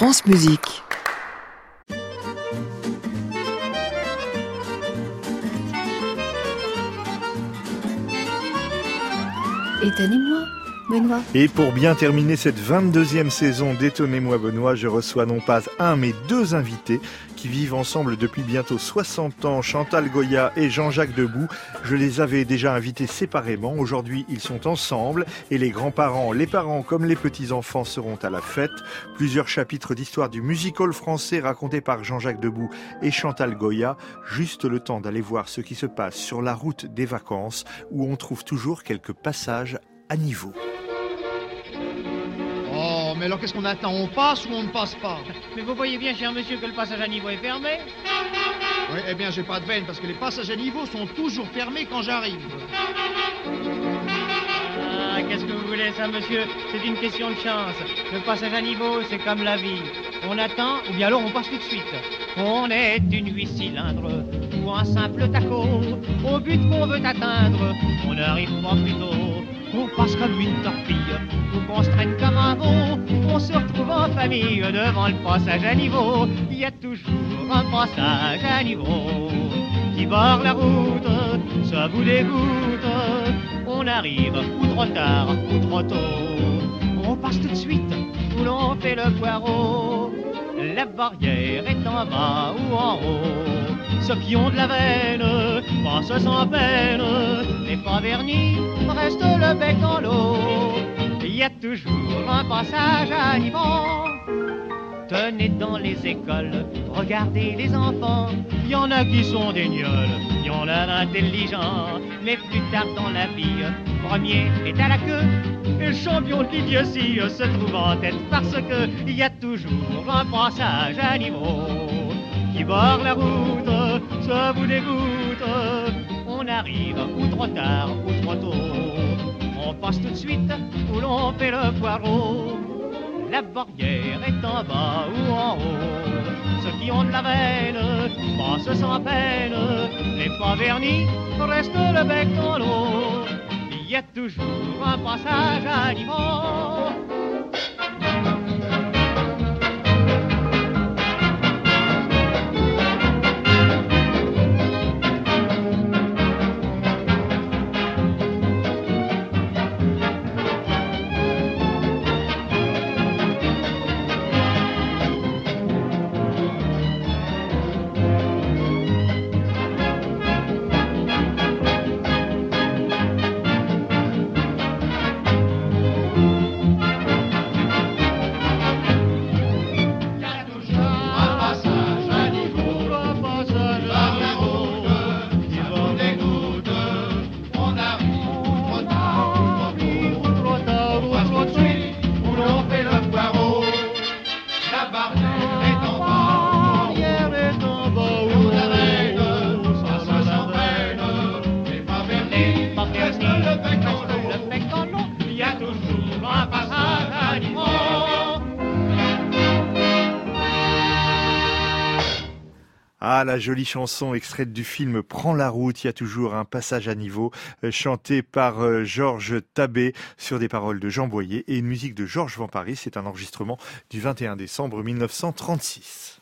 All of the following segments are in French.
France Musique. Étonnez-moi, Benoît. Et pour bien terminer cette 22e saison d'Étonnez-moi Benoît, je reçois non pas un mais deux invités qui vivent ensemble depuis bientôt 60 ans, Chantal Goya et Jean-Jacques Debout. Je les avais déjà invités séparément, aujourd'hui ils sont ensemble et les grands-parents, les parents comme les petits-enfants seront à la fête. Plusieurs chapitres d'histoire du music-hall français racontés par Jean-Jacques Debout et Chantal Goya. Juste le temps d'aller voir ce qui se passe sur la route des vacances où on trouve toujours quelques passages à niveau. Oh, mais alors qu'est-ce qu'on attend? On passe ou on ne passe pas? Mais vous voyez bien, cher monsieur, que le passage à niveau est fermé. Oui, eh bien, j'ai pas de veine, parce que les passages à niveau sont toujours fermés quand j'arrive. Ah, qu'est-ce que vous voulez, ça, monsieur? C'est une question de chance. Le passage à niveau, c'est comme la vie. On attend, ou bien alors on passe tout de suite. On est une 8 cylindres, ou un simple taco. Au but qu'on veut atteindre, on n'arrive pas plus tôt. On passe comme une torpille, ou qu'on se traîne comme un veau. On se retrouve en famille devant le passage à niveau. Il y a toujours un passage à niveau qui barre la route, ça vous dégoûte. On arrive ou trop tard ou trop tôt. On passe tout de suite où l'on fait le poireau. La barrière est en bas ou en haut. Ceux qui ont de la veine passent sans peine. Les pas vernis restent le bec dans l'eau. Il y a toujours un passage à niveau. Tenez dans les écoles, regardez les enfants. Il y en a qui sont des gnolls, il y en a d'intelligents. Mais plus tard dans la vie, premier est à la queue. Et le champion de l'idiotie se trouve en tête parce que il y a toujours un passage à niveau qui barre la route, ça vous dégoûte. On arrive ou trop tard ou trop tôt. On passe tout de suite où l'on fait le poireau. La barrière est en bas ou en haut. Ceux qui ont de la veine passent sans peine. Les pas vernis restent le bec dans l'eau. Il y a toujours un passage à niveau. Ah, la jolie chanson extraite du film Prends la route, il y a toujours un passage à niveau, chanté par Georges Tabé sur des paroles de Jean Boyer et une musique de Georges Vamparis. C'est un enregistrement du 21 décembre 1936.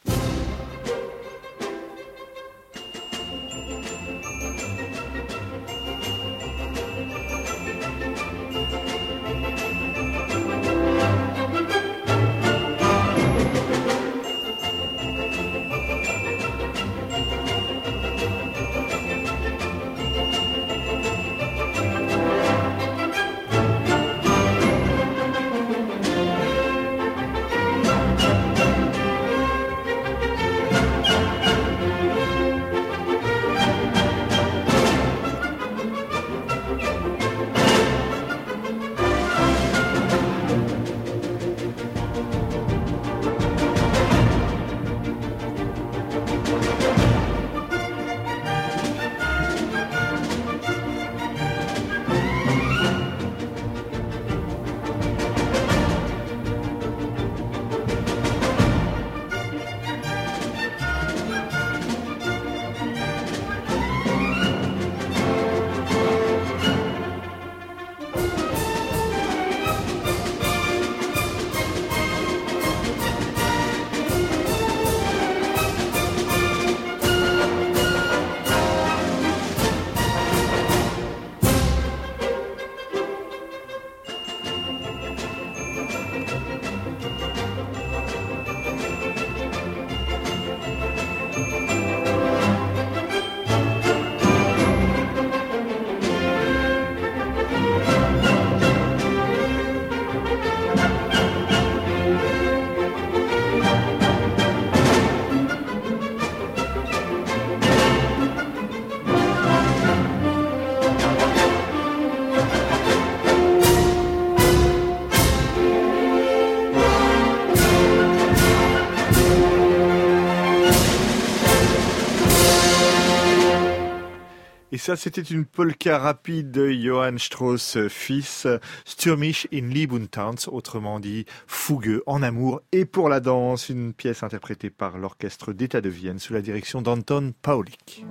ça, c'était une polka rapide de Johann Strauss fils, Stürmisch in Lieb und Tanz, autrement dit fougueux en amour et pour la danse, une pièce interprétée par l'orchestre d'État de Vienne sous la direction d'Anton Paulik.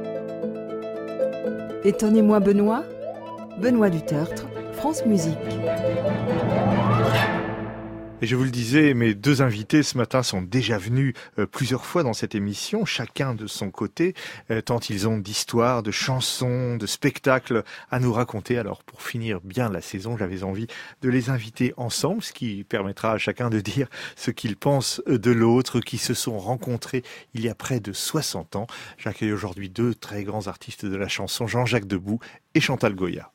Étonnez-moi Benoît, Benoît Dutertre, France Musique. Et je vous le disais, mes deux invités ce matin sont déjà venus plusieurs fois dans cette émission, chacun de son côté, tant ils ont d'histoires, de chansons, de spectacles à nous raconter. Alors pour finir bien la saison, j'avais envie de les inviter ensemble, ce qui permettra à chacun de dire ce qu'il pense de l'autre, qui se sont rencontrés il y a près de 60 ans. J'accueille aujourd'hui deux très grands artistes de la chanson, Jean-Jacques Debout et Chantal Goya.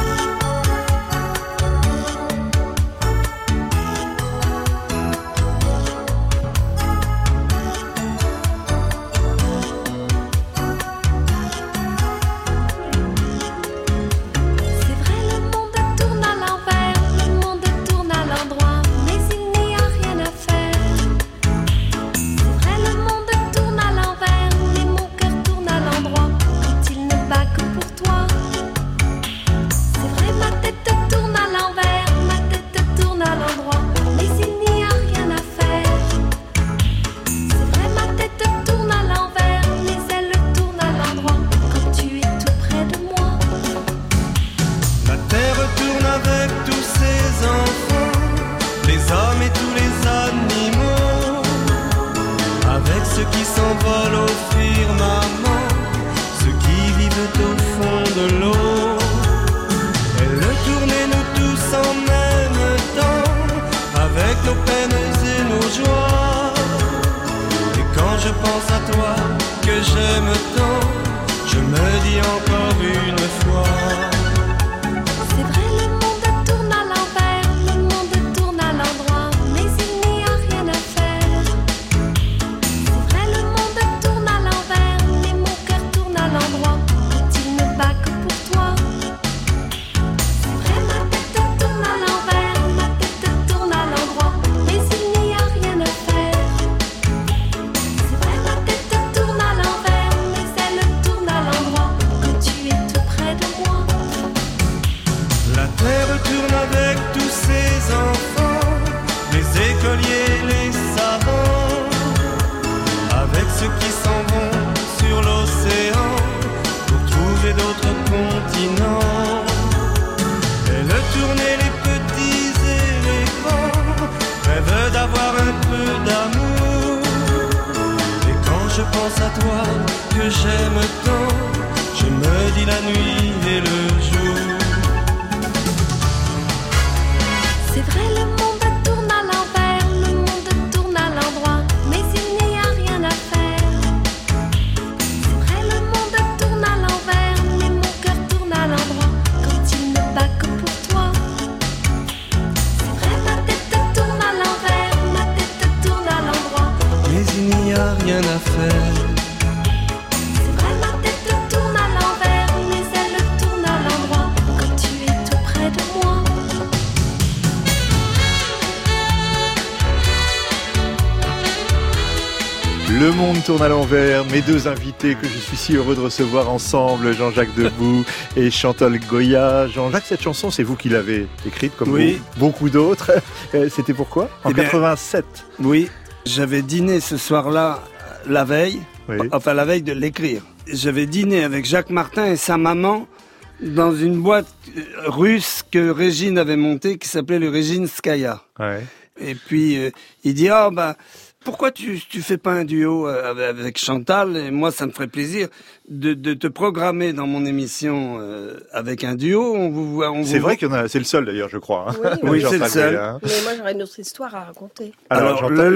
Le monde tourne à l'envers, mes deux invités que je suis si heureux de recevoir ensemble, Jean-Jacques Debout et Chantal Goya. Jean-Jacques, cette chanson, c'est vous qui l'avez écrite, comme beaucoup d'autres. C'était pourquoi ? En 87. Oui, j'avais dîné ce soir-là, la veille, enfin la veille de l'écrire. J'avais dîné avec Jacques Martin et sa maman dans une boîte russe que Régine avait montée, qui s'appelait le Reginskaya. Ouais. Et puis, il dit, pourquoi tu fais pas un duo avec Chantal? Et moi, ça me ferait plaisir de te programmer dans mon émission avec un duo. C'est vrai qu'il y en a, c'est le seul d'ailleurs, je crois. Hein. Oui, c'est le seul. Mais moi, j'aurais une autre histoire à raconter. Alors le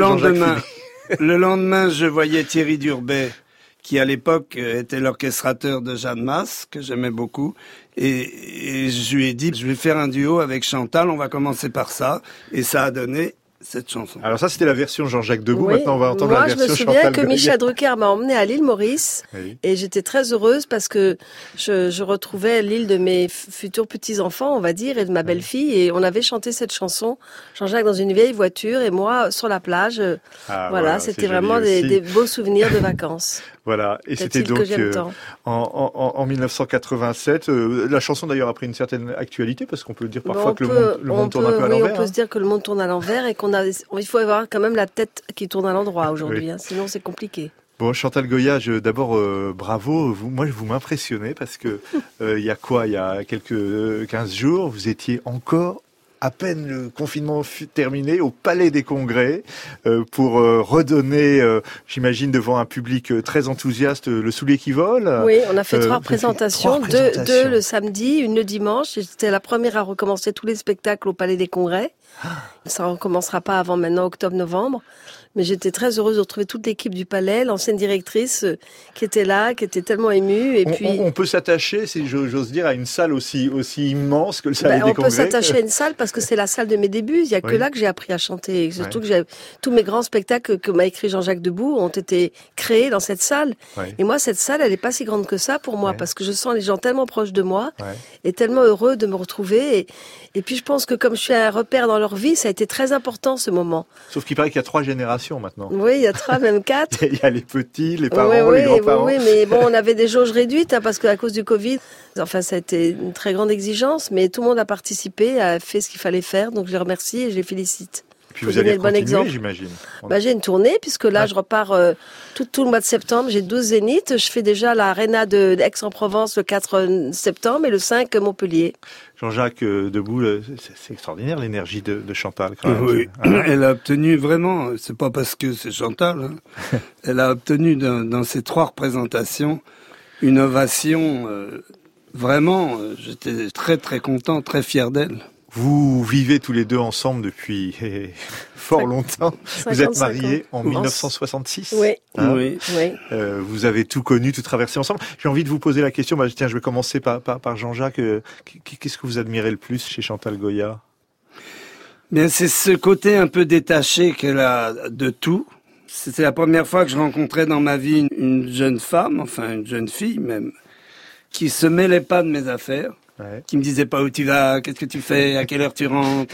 lendemain, je voyais Thierry Durbet, qui à l'époque était l'orchestrateur de Jeanne Masse, que j'aimais beaucoup. Et je lui ai dit, je vais faire un duo avec Chantal, on va commencer par ça. Et ça a donné cette chanson. Alors ça, c'était la version Jean-Jacques Debout. Oui. Maintenant, on va entendre la version Chantal Goya. Moi, je me souviens que Michel Drucker m'a emmenée à l'île Maurice. Oui. Et j'étais très heureuse parce que je retrouvais l'île de mes futurs petits-enfants, on va dire, et de ma belle-fille. Et on avait chanté cette chanson, Jean-Jacques dans une vieille voiture et moi sur la plage. Voilà, c'était vraiment des beaux souvenirs de vacances. Voilà, et c'était donc en 1987. La chanson d'ailleurs a pris une certaine actualité parce qu'on peut dire parfois que le monde tourne un peu à l'envers. On peut se dire que le monde tourne à l'envers et il faut avoir quand même la tête qui tourne à l'endroit aujourd'hui, oui. Sinon c'est compliqué. Bon, Chantal Goya, d'abord bravo. Vous m'impressionnez parce que il y a quelques 15 jours, vous étiez encore à peine le confinement fut terminé au Palais des Congrès pour redonner, j'imagine, devant un public très enthousiaste, le soulier qui vole. Oui, on a fait 3 représentations, deux le samedi, une le dimanche. J'étais la première à recommencer tous les spectacles au Palais des Congrès. Ça ne recommencera pas avant maintenant octobre-novembre. Mais j'étais très heureuse de retrouver toute l'équipe du Palais, l'ancienne directrice qui était là, qui était tellement émue. Et on peut s'attacher, si j'ose dire, à une salle aussi immense que le Palais des Congrès. On peut s'attacher à une salle parce que c'est la salle de mes débuts. Il n'y a que là que j'ai appris à chanter. Et surtout que tous mes grands spectacles que m'a écrit Jean-Jacques Debout ont été créés dans cette salle. Et moi, cette salle, elle n'est pas si grande que ça pour moi parce que je sens les gens tellement proches de moi et tellement heureux de me retrouver. Et puis je pense que comme je suis un repère dans leur vie, ça a été très important ce moment. Sauf qu'il paraît qu'il y a 3 générations maintenant. Oui, il y a 3, même 4. Il y a les petits, les parents, les grands-parents. Oui, mais bon, on avait des jauges réduites parce qu'à cause du Covid, enfin, ça a été une très grande exigence, mais tout le monde a participé, a fait ce qu'il fallait faire, donc je les remercie et je les félicite. Puis vous allez continuer, j'imagine. J'ai une tournée, puisque là, je repars tout le mois de septembre. J'ai 12 zéniths. Je fais déjà l'Arena d'Aix-en-Provence le 4 septembre et le 5 Montpellier. Jean-Jacques Debout, c'est extraordinaire l'énergie de Chantal. Quand même. Oui, elle a obtenu vraiment, c'est pas parce que c'est Chantal, elle a obtenu dans ces 3 représentations une ovation. Vraiment, j'étais très très content, très fier d'elle. Vous vivez tous les deux ensemble depuis fort longtemps. Vous êtes mariés en 1966. Oui. Oui. Vous avez tout connu, tout traversé ensemble. J'ai envie de vous poser la question. Tiens, je vais commencer par Jean-Jacques. Qu'est-ce que vous admirez le plus chez Chantal Goya ? Bien, c'est ce côté un peu détaché qu'elle a de tout. C'était la première fois que je rencontrais dans ma vie une jeune femme, enfin une jeune fille même, qui se mêlait pas de mes affaires. Qui me disait pas où tu vas, qu'est-ce que tu fais, à quelle heure tu rentres,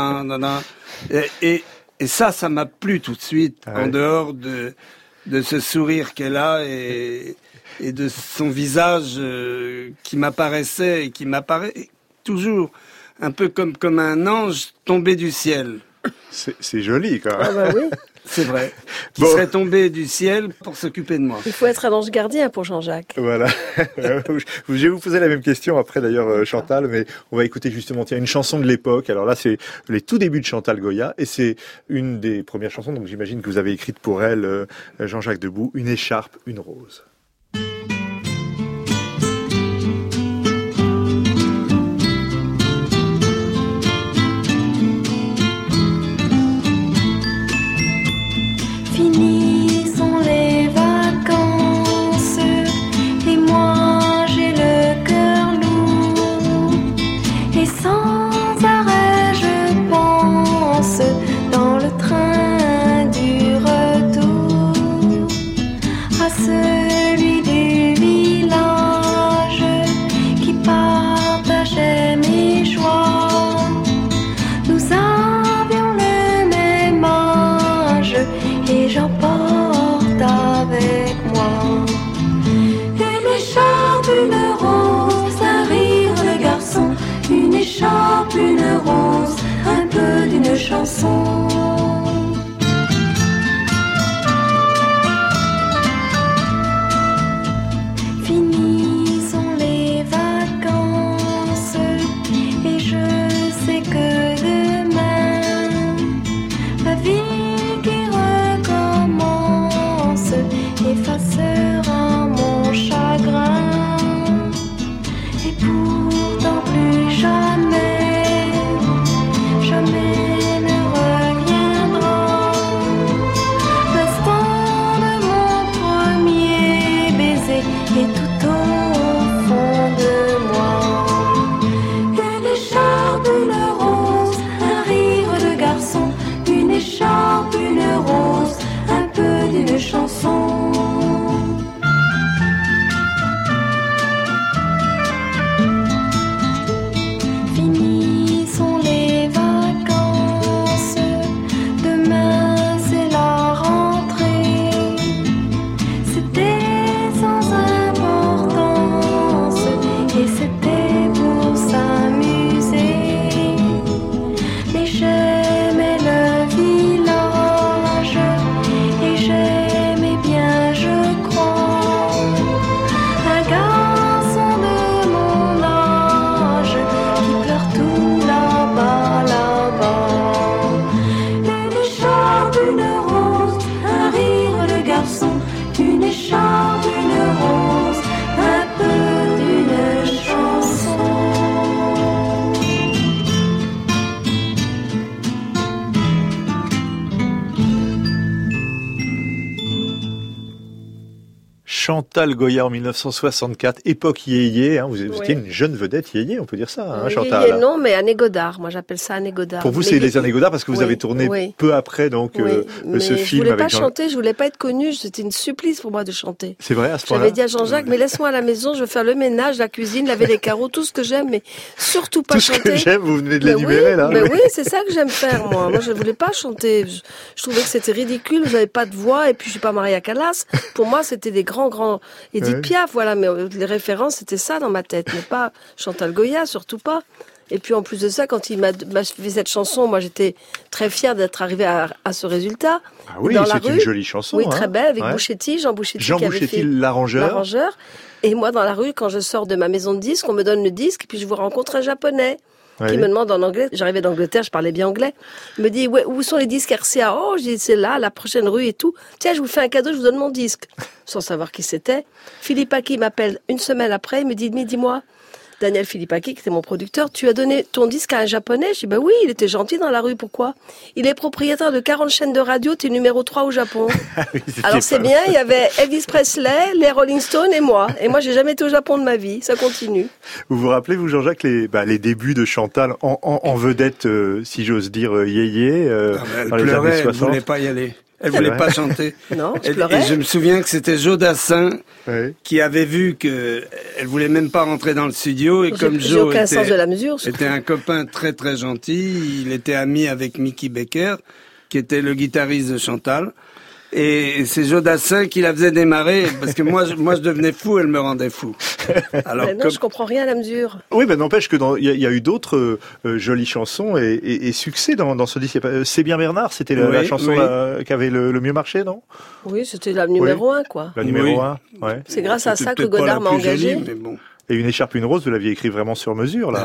et ça m'a plu tout de suite, en dehors de ce sourire qu'elle a et de son visage qui m'apparaissait et qui m'apparaît toujours un peu comme un ange tombé du ciel. C'est joli quand même. Ah bah oui. C'est vrai. Qui serait tombé du ciel pour s'occuper de moi. Il faut être un ange gardien pour Jean-Jacques. Voilà. Je vais vous poser la même question après d'ailleurs Chantal, mais on va écouter justement une chanson de l'époque. Alors là, c'est les tout débuts de Chantal Goya et c'est une des premières chansons, donc j'imagine que vous avez écrite pour elle, Jean-Jacques Debout, Une écharpe, une rose. Finissons les vacances et moi j'ai le cœur lourd et sans arrêt je pense dans le train du retour à ce chansons. Finissons les vacances, demain c'est la rentrée. C'était sans importance et c'était pour s'amuser. Mais j'aimais le village et j'aimais bien, je crois, un garçon de mon âge qui pleure tout là-bas, là-bas. Une écharpe, une rose, un rire de garçon, une écharpe, une rose, un peu d'une chanson. Chantal Goya en 1964, époque yéyé, hein, vous étiez une jeune vedette yéyé, on peut dire ça, hein, Chantal. Yéyé, non, mais Anné Godard, moi j'appelle ça Anné Godard. Pour vous, c'est les années Godard parce que vous avez tourné peu après donc ce film. Je voulais pas avec chanter, je voulais pas être connue, c'était une supplice pour moi de chanter. C'est vrai à ce point-là. J'avais dit à Jean-Jacques, mais laisse-moi à la maison, je veux faire le ménage, la cuisine, laver les carreaux, tout ce que j'aime, mais surtout pas chanter. Tout ce que j'aime, vous venez de l'énumérer là. Mais oui, c'est ça que j'aime faire moi. Moi je voulais pas chanter, je trouvais que c'était ridicule, j'avais pas de voix et puis je suis pas Maria Callas. Pour moi c'était des grands Edith Piaf, voilà, mais les références c'était ça dans ma tête, mais pas Chantal Goya, surtout pas. Et puis en plus de ça, quand il m'a fait cette chanson, moi j'étais très fière d'être arrivée à ce résultat. Ah oui, c'est une jolie chanson. Oui, très belle, avec Bouchetti, Jean Bouchetti qui avait fait l'arrangeur. Et moi dans la rue, quand je sors de ma maison de disques, on me donne le disque, et puis je vous rencontre un japonais qui me demande en anglais. J'arrivais d'Angleterre, je parlais bien anglais. Il me dit, où sont les disques RCA? Oh, je dis, c'est là, la prochaine rue et tout. Tiens, je vous fais un cadeau, je vous donne mon disque. Sans savoir qui c'était. Philippe Aki m'appelle une semaine après, il me dit, mais dis-moi, Daniel Philippaki, qui était mon producteur, tu as donné ton disque à un japonais? Je dis, bah oui, il était gentil dans la rue, pourquoi? Il est propriétaire de 40 chaînes de radio, t'es numéro 3 au Japon. Alors c'est bien, il y avait Elvis Presley, les Rolling Stones et moi. Et moi, j'ai jamais été au Japon de ma vie, ça continue. Vous vous rappelez, vous, Jean-Jacques, les débuts de Chantal en vedette, si j'ose dire, yéyé, dans les années 60? Elle voulait pas y aller. Elle voulait pas chanter. Non, je pleurais. Et je me souviens que c'était Joe Dassin qui avait vu que elle voulait même pas rentrer dans le studio, et comme Joe était un copain très très gentil, il était ami avec Mickey Becker, qui était le guitariste de Chantal. Et c'est Joe Dassin qui la faisait démarrer, parce que moi je devenais fou, elle me rendait fou. Alors, mais non, je comprends rien à la mesure. Oui, mais n'empêche que il y a eu d'autres jolies chansons et succès dans ce disque. C'est bien Bernard, c'était la chanson qui avait le mieux marché, non? Oui, c'était la numéro 1, quoi. La numéro 1, ouais. C'est grâce à ça que Godard m'a engagé. Jolie, mais bon. Et Une écharpe, une rose, vous l'aviez écrit vraiment sur mesure, là. Ah,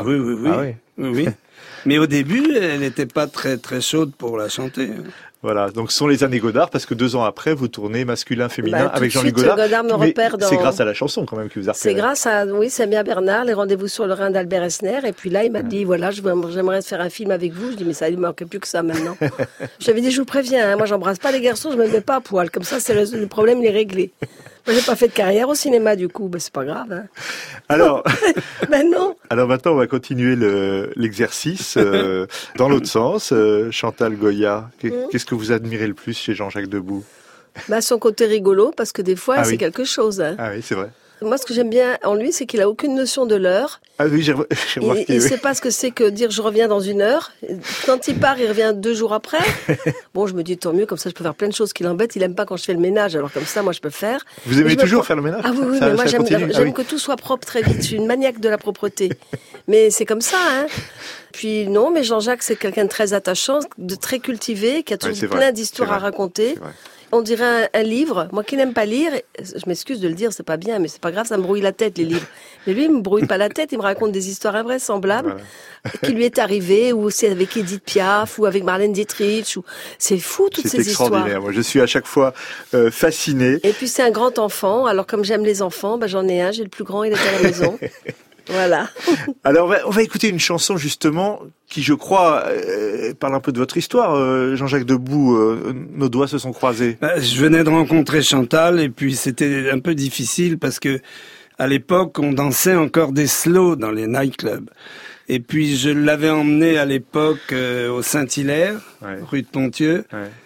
oui. Mais au début, elle n'était pas très très chaude pour la chanter. Voilà, donc ce sont les années Godard, parce que 2 ans après, vous tournez masculin-féminin avec Jean-Luc Godard. Godard me repère c'est grâce à la chanson quand même qui vous a repéré. C'est grâce à, c'est bien Bernard, les rendez-vous sur le Rhin d'Albert Esner. Et puis là, il m'a dit, voilà, j'aimerais faire un film avec vous. Je dis, mais ça, il ne manquait plus que ça maintenant. J'avais dit, je vous préviens, moi j'embrasse pas les garçons, je me mets pas à poil. Comme ça, le problème, il est réglé. Moi, j'ai pas fait de carrière au cinéma, du coup. Ben, c'est pas grave, hein. Alors. Ben non. Alors maintenant, on va continuer l'exercice, dans l'autre sens. Chantal Goya, qu'est-ce que vous admirez le plus chez Jean-Jacques Debout? Bah, son côté rigolo, parce que des fois, c'est quelque chose, hein. Ah oui, c'est vrai. Moi, ce que j'aime bien en lui, c'est qu'il a aucune notion de l'heure. Ah oui, j'ai remarqué. Il sait pas ce que c'est que dire je reviens dans 1 heure. Quand il part, il revient 2 jours après. Bon, je me dis tant mieux, comme ça je peux faire plein de choses qui l'embêtent. Il aime pas quand je fais le ménage, alors comme ça, moi je peux faire. Vous aimez toujours faire le ménage? Ah oui, mais moi j'aime que tout soit propre très vite. Je suis une maniaque de la propreté. Mais c'est comme ça, hein. Puis non, mais Jean-Jacques, c'est quelqu'un de très attachant, de très cultivé, qui a toujours plein d'histoires à raconter. On dirait un livre. Moi qui n'aime pas lire, je m'excuse de le dire, c'est pas bien, mais c'est pas grave, ça me brouille la tête, les livres. Mais lui, il me brouille pas la tête, il me raconte des histoires invraisemblables qui lui est arrivées, ou c'est avec Edith Piaf, ou avec Marlène Dietrich, ou c'est fou toutes ces histoires. C'est extraordinaire. Moi, je suis à chaque fois fasciné. Et puis c'est un grand enfant. Alors comme j'aime les enfants, j'en ai un, j'ai le plus grand, il est à la maison. Voilà. Alors, on va écouter une chanson, justement, qui, je crois, parle un peu de votre histoire. Jean-Jacques Debout, nos doigts se sont croisés. Je venais de rencontrer Chantal, et puis c'était un peu difficile, parce que à l'époque, on dansait encore des slows dans les nightclubs. Et puis, je l'avais emmenée à l'époque au Saint-Hilaire, rue de Ponthieu.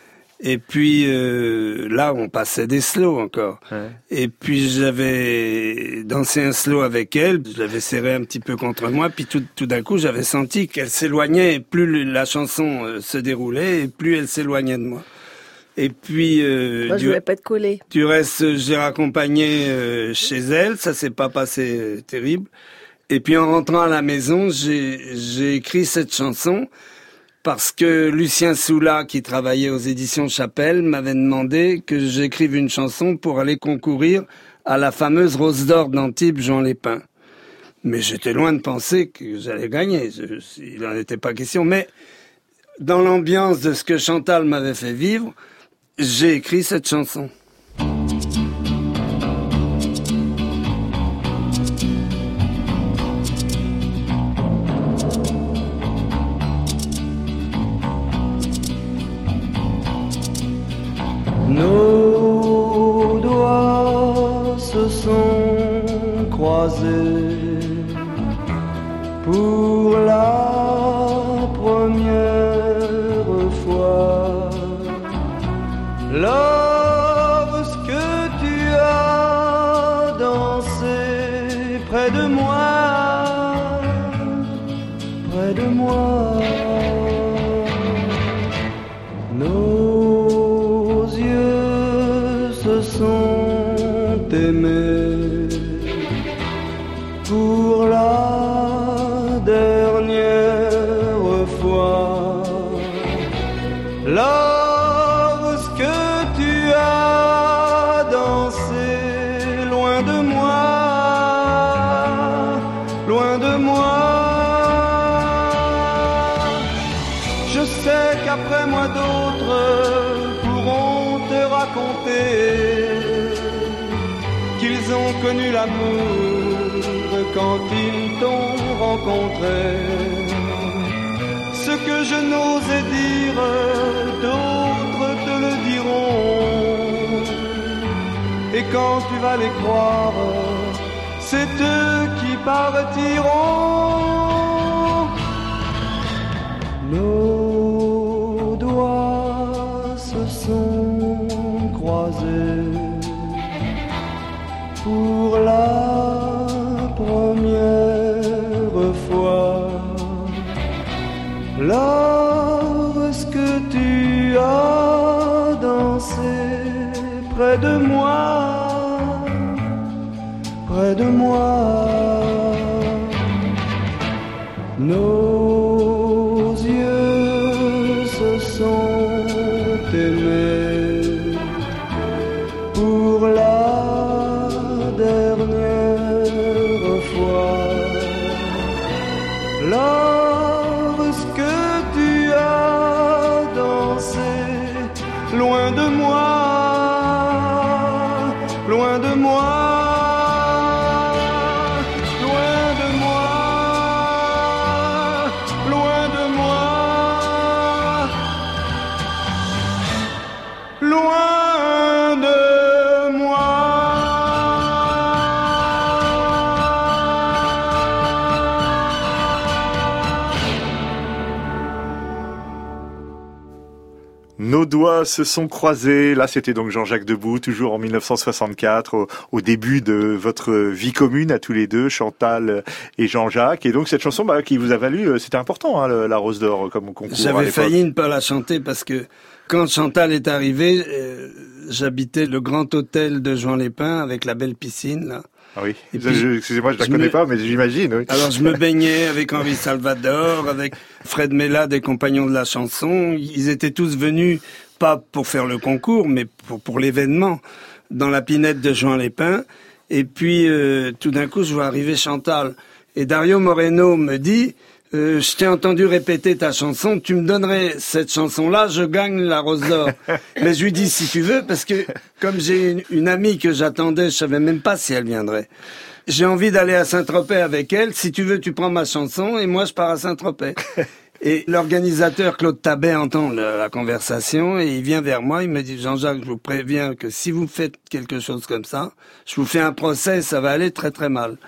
Et puis là, on passait des slows encore. Ouais. Et puis j'avais dansé un slow avec elle, je l'avais serré un petit peu contre moi, puis tout d'un coup, j'avais senti qu'elle s'éloignait, et plus la chanson se déroulait, et plus elle s'éloignait de moi. Et puis moi, je voulais pas être collé. Du reste, j'ai raccompagné chez elle, ça s'est pas passé terrible. Et puis en rentrant à la maison, j'ai écrit cette chanson parce que Lucien Soula, qui travaillait aux éditions Chapelle, m'avait demandé que j'écrive une chanson pour aller concourir à la fameuse Rose d'Or d'Antibes, Jean Lépin. Mais j'étais loin de penser que j'allais gagner, il n'en était pas question. Mais dans l'ambiance de ce que Chantal m'avait fait vivre, j'ai écrit cette chanson. Nos doigts se sont croisés pour la première fois. Lorsque tu as dansé près de moi, près de moi, nos yeux se sont aimés pour la dernière fois. Lorsque tu as dansé loin de moi, loin de moi, je sais qu'après moi d'autres pourront te raconter qu'ils ont connu l'amour quand ils t'ont rencontré. Ce que je n'osais dire, d'autres te le diront. Et quand tu vas les croire, c'est eux qui partiront. Nos doigts se sont croisés pour la première fois. Lorsque tu as dansé près de moi, près de moi, nos yeux se sont aimés pour la dernière fois. Lorsque tu as dansé loin de moi, loin de moi, loin de moi, loin de moi, loin de moi. Nos doigts se sont croisés. Là, c'était donc Jean-Jacques Debout, toujours en 1964, au début de votre vie commune à tous les deux, Chantal et Jean-Jacques. Et donc, cette chanson qui vous a valu, c'était important, hein, la Rose d'Or, comme concours. J'avais failli ne pas la chanter parce que quand Chantal est arrivée, j'habitais le grand hôtel de Jean Lépin avec la belle piscine, là. Ah oui, excusez-moi, je la connais pas, mais j'imagine, oui. Alors, je me baignais avec Henri Salvador, avec Fred Mella, des compagnons de la chanson. Ils étaient tous venus, pas pour faire le concours, mais pour l'événement, dans la pinette de Jean Lépin. Et puis, tout d'un coup, je vois arriver Chantal. Et Dario Moreno me dit, je t'ai entendu répéter ta chanson, tu me donnerais cette chanson-là, je gagne la Rose d'Or. Mais je lui dis, si tu veux, parce que comme j'ai une amie que j'attendais, je savais même pas si elle viendrait. J'ai envie d'aller à Saint-Tropez avec elle, si tu veux, tu prends ma chanson, et moi je pars à Saint-Tropez. Et l'organisateur Claude Tabet entend la conversation, et il vient vers moi, il me dit, Jean-Jacques, je vous préviens que si vous faites quelque chose comme ça, je vous fais un procès, ça va aller très très mal.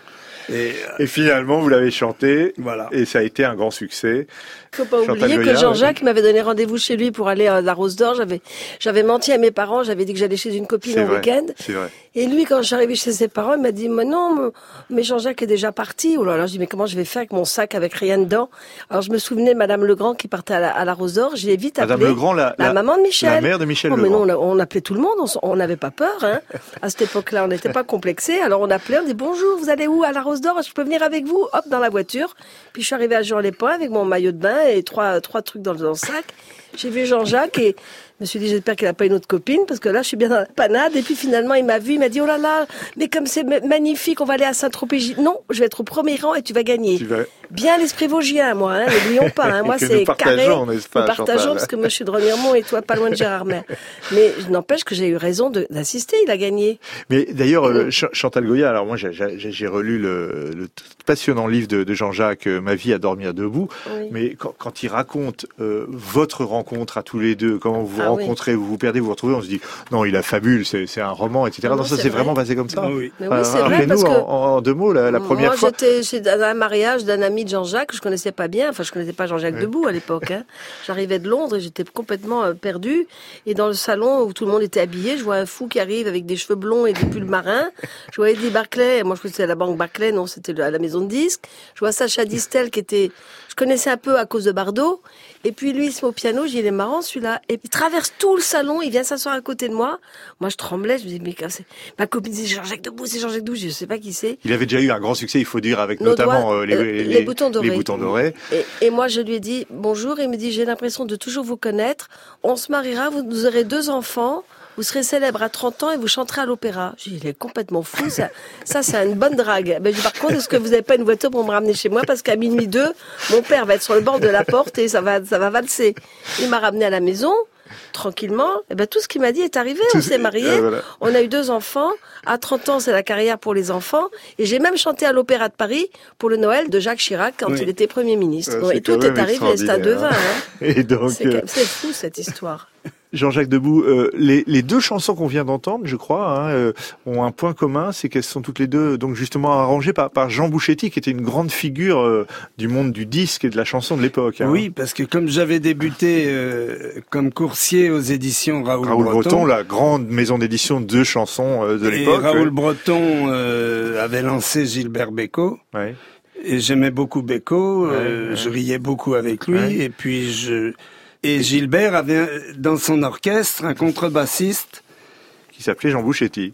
Et finalement, vous l'avez chanté. Voilà. Et ça a été un grand succès. Faut pas oublier que Jean-Jacques m'avait donné rendez-vous chez lui pour aller à la Rose d'Or. J'avais menti à mes parents, j'avais dit que j'allais chez une copine en week-end. C'est vrai. Et lui, quand je suis arrivée chez ses parents, il m'a dit, mais Jean-Jacques est déjà parti. Oh là là, je dis, mais comment je vais faire avec mon sac avec rien dedans? Alors je me souvenais de Madame Legrand qui partait à la Rose d'Or. Je l'ai vite appelée. Madame Legrand, la maman de Michel. La mère de Michel Legrand. Mais non, on appelait tout le monde, on n'avait pas peur, hein. À cette époque-là, on n'était pas complexés. Alors on appelait, on dit, bonjour, vous allez où? À la Rose d'Or? Je peux venir avec vous? Hop, dans la voiture. Puis je suis arrivée à Jean-les-Pins avec mon maillot de bain et trois trucs dans le sac. J'ai vu Jean-Jacques et je me suis dit, j'espère qu'il n'a pas une autre copine, parce que là, je suis bien dans la panade. Et puis finalement, il m'a vu, il m'a dit, oh là là, mais comme c'est magnifique, on va aller à Saint-Tropez. Non, je vais être au premier rang et tu vas gagner. Bien l'esprit vosgien, moi, hein, n'oublions pas. Hein, moi, c'est carré. Nous partageons, parce que moi, je suis de Remiremont et toi, pas loin de Gérardmer. Mais n'empêche que j'ai eu raison d'assister, il a gagné. Mais d'ailleurs, Chantal Goya, alors moi, j'ai relu le passionnant livre de Jean-Jacques, Ma vie à dormir debout. Oui. Mais quand il raconte votre rencontre à tous les deux, comment vous vous rencontrez, vous vous perdez, vous vous retrouvez, on se dit, non, il a fabule, c'est un roman, etc. Non, ça s'est vraiment passé comme ça. Oui. Mais oui, c'est vrai, parce que en deux mots, la première fois. Moi, j'étais chez un mariage d'un ami de Jean-Jacques que je connaissais pas bien. Enfin, je connaissais pas Jean-Jacques Debout à l'époque. Hein. J'arrivais de Londres et j'étais complètement perdue. Et dans le salon où tout le monde était habillé, je vois un fou qui arrive avec des cheveux blonds et des pulls marins. Je vois Eddie Barclay. Moi, je crois que c'était à la banque Barclay. Non, c'était à la maison de disques. Je vois Sacha Distel qui était... Je connaissais un peu à cause de Bardot. Et puis lui, il se met au piano, j'ai dit, il est marrant celui-là. Et il traverse tout le salon, il vient s'asseoir à côté de moi. Moi, je tremblais, je me dis, mais c'est... Ma copine disait, Jean-Jacques Debout, c'est Jean-Jacques Debout, je sais pas qui c'est. Il avait déjà eu un grand succès, il faut dire, avec notamment les boutons dorés. Et moi, je lui ai dit, bonjour, et il me dit, j'ai l'impression de toujours vous connaître. On se mariera, vous aurez 2 enfants. Vous serez célèbre à 30 ans et vous chanterez à l'opéra. J'ai dit, il est complètement fou, ça c'est une bonne drague. Ben, je dis, par contre, est-ce que vous n'avez pas une voiture pour me ramener chez moi? Parce qu'à minuit 2, mon père va être sur le bord de la porte et ça va valser. Il m'a ramené à la maison, tranquillement. Et ben, tout ce qu'il m'a dit est arrivé. On s'est mariés. Voilà. On a eu 2 enfants. À 30 ans, c'est la carrière pour les enfants. Et j'ai même chanté à l'Opéra de Paris pour le Noël de Jacques Chirac quand il était Premier ministre. Et tout est arrivé. C'est un devin, hein. Et donc, c'est fou, cette histoire. Jean-Jacques Debout, les 2 chansons qu'on vient d'entendre, je crois, ont un point commun, c'est qu'elles sont toutes les 2 donc justement arrangées par Jean Bouchetti, qui était une grande figure du monde du disque et de la chanson de l'époque. Hein. Oui, parce que comme j'avais débuté comme coursier aux éditions Raoul Breton, la grande maison d'édition de chansons de l'époque. Et Raoul Breton avait lancé Gilbert Bécaud. Ouais. Et j'aimais beaucoup Bécaud, je riais beaucoup avec lui, et puis Et Gilbert avait dans son orchestre un contrebassiste qui s'appelait Jean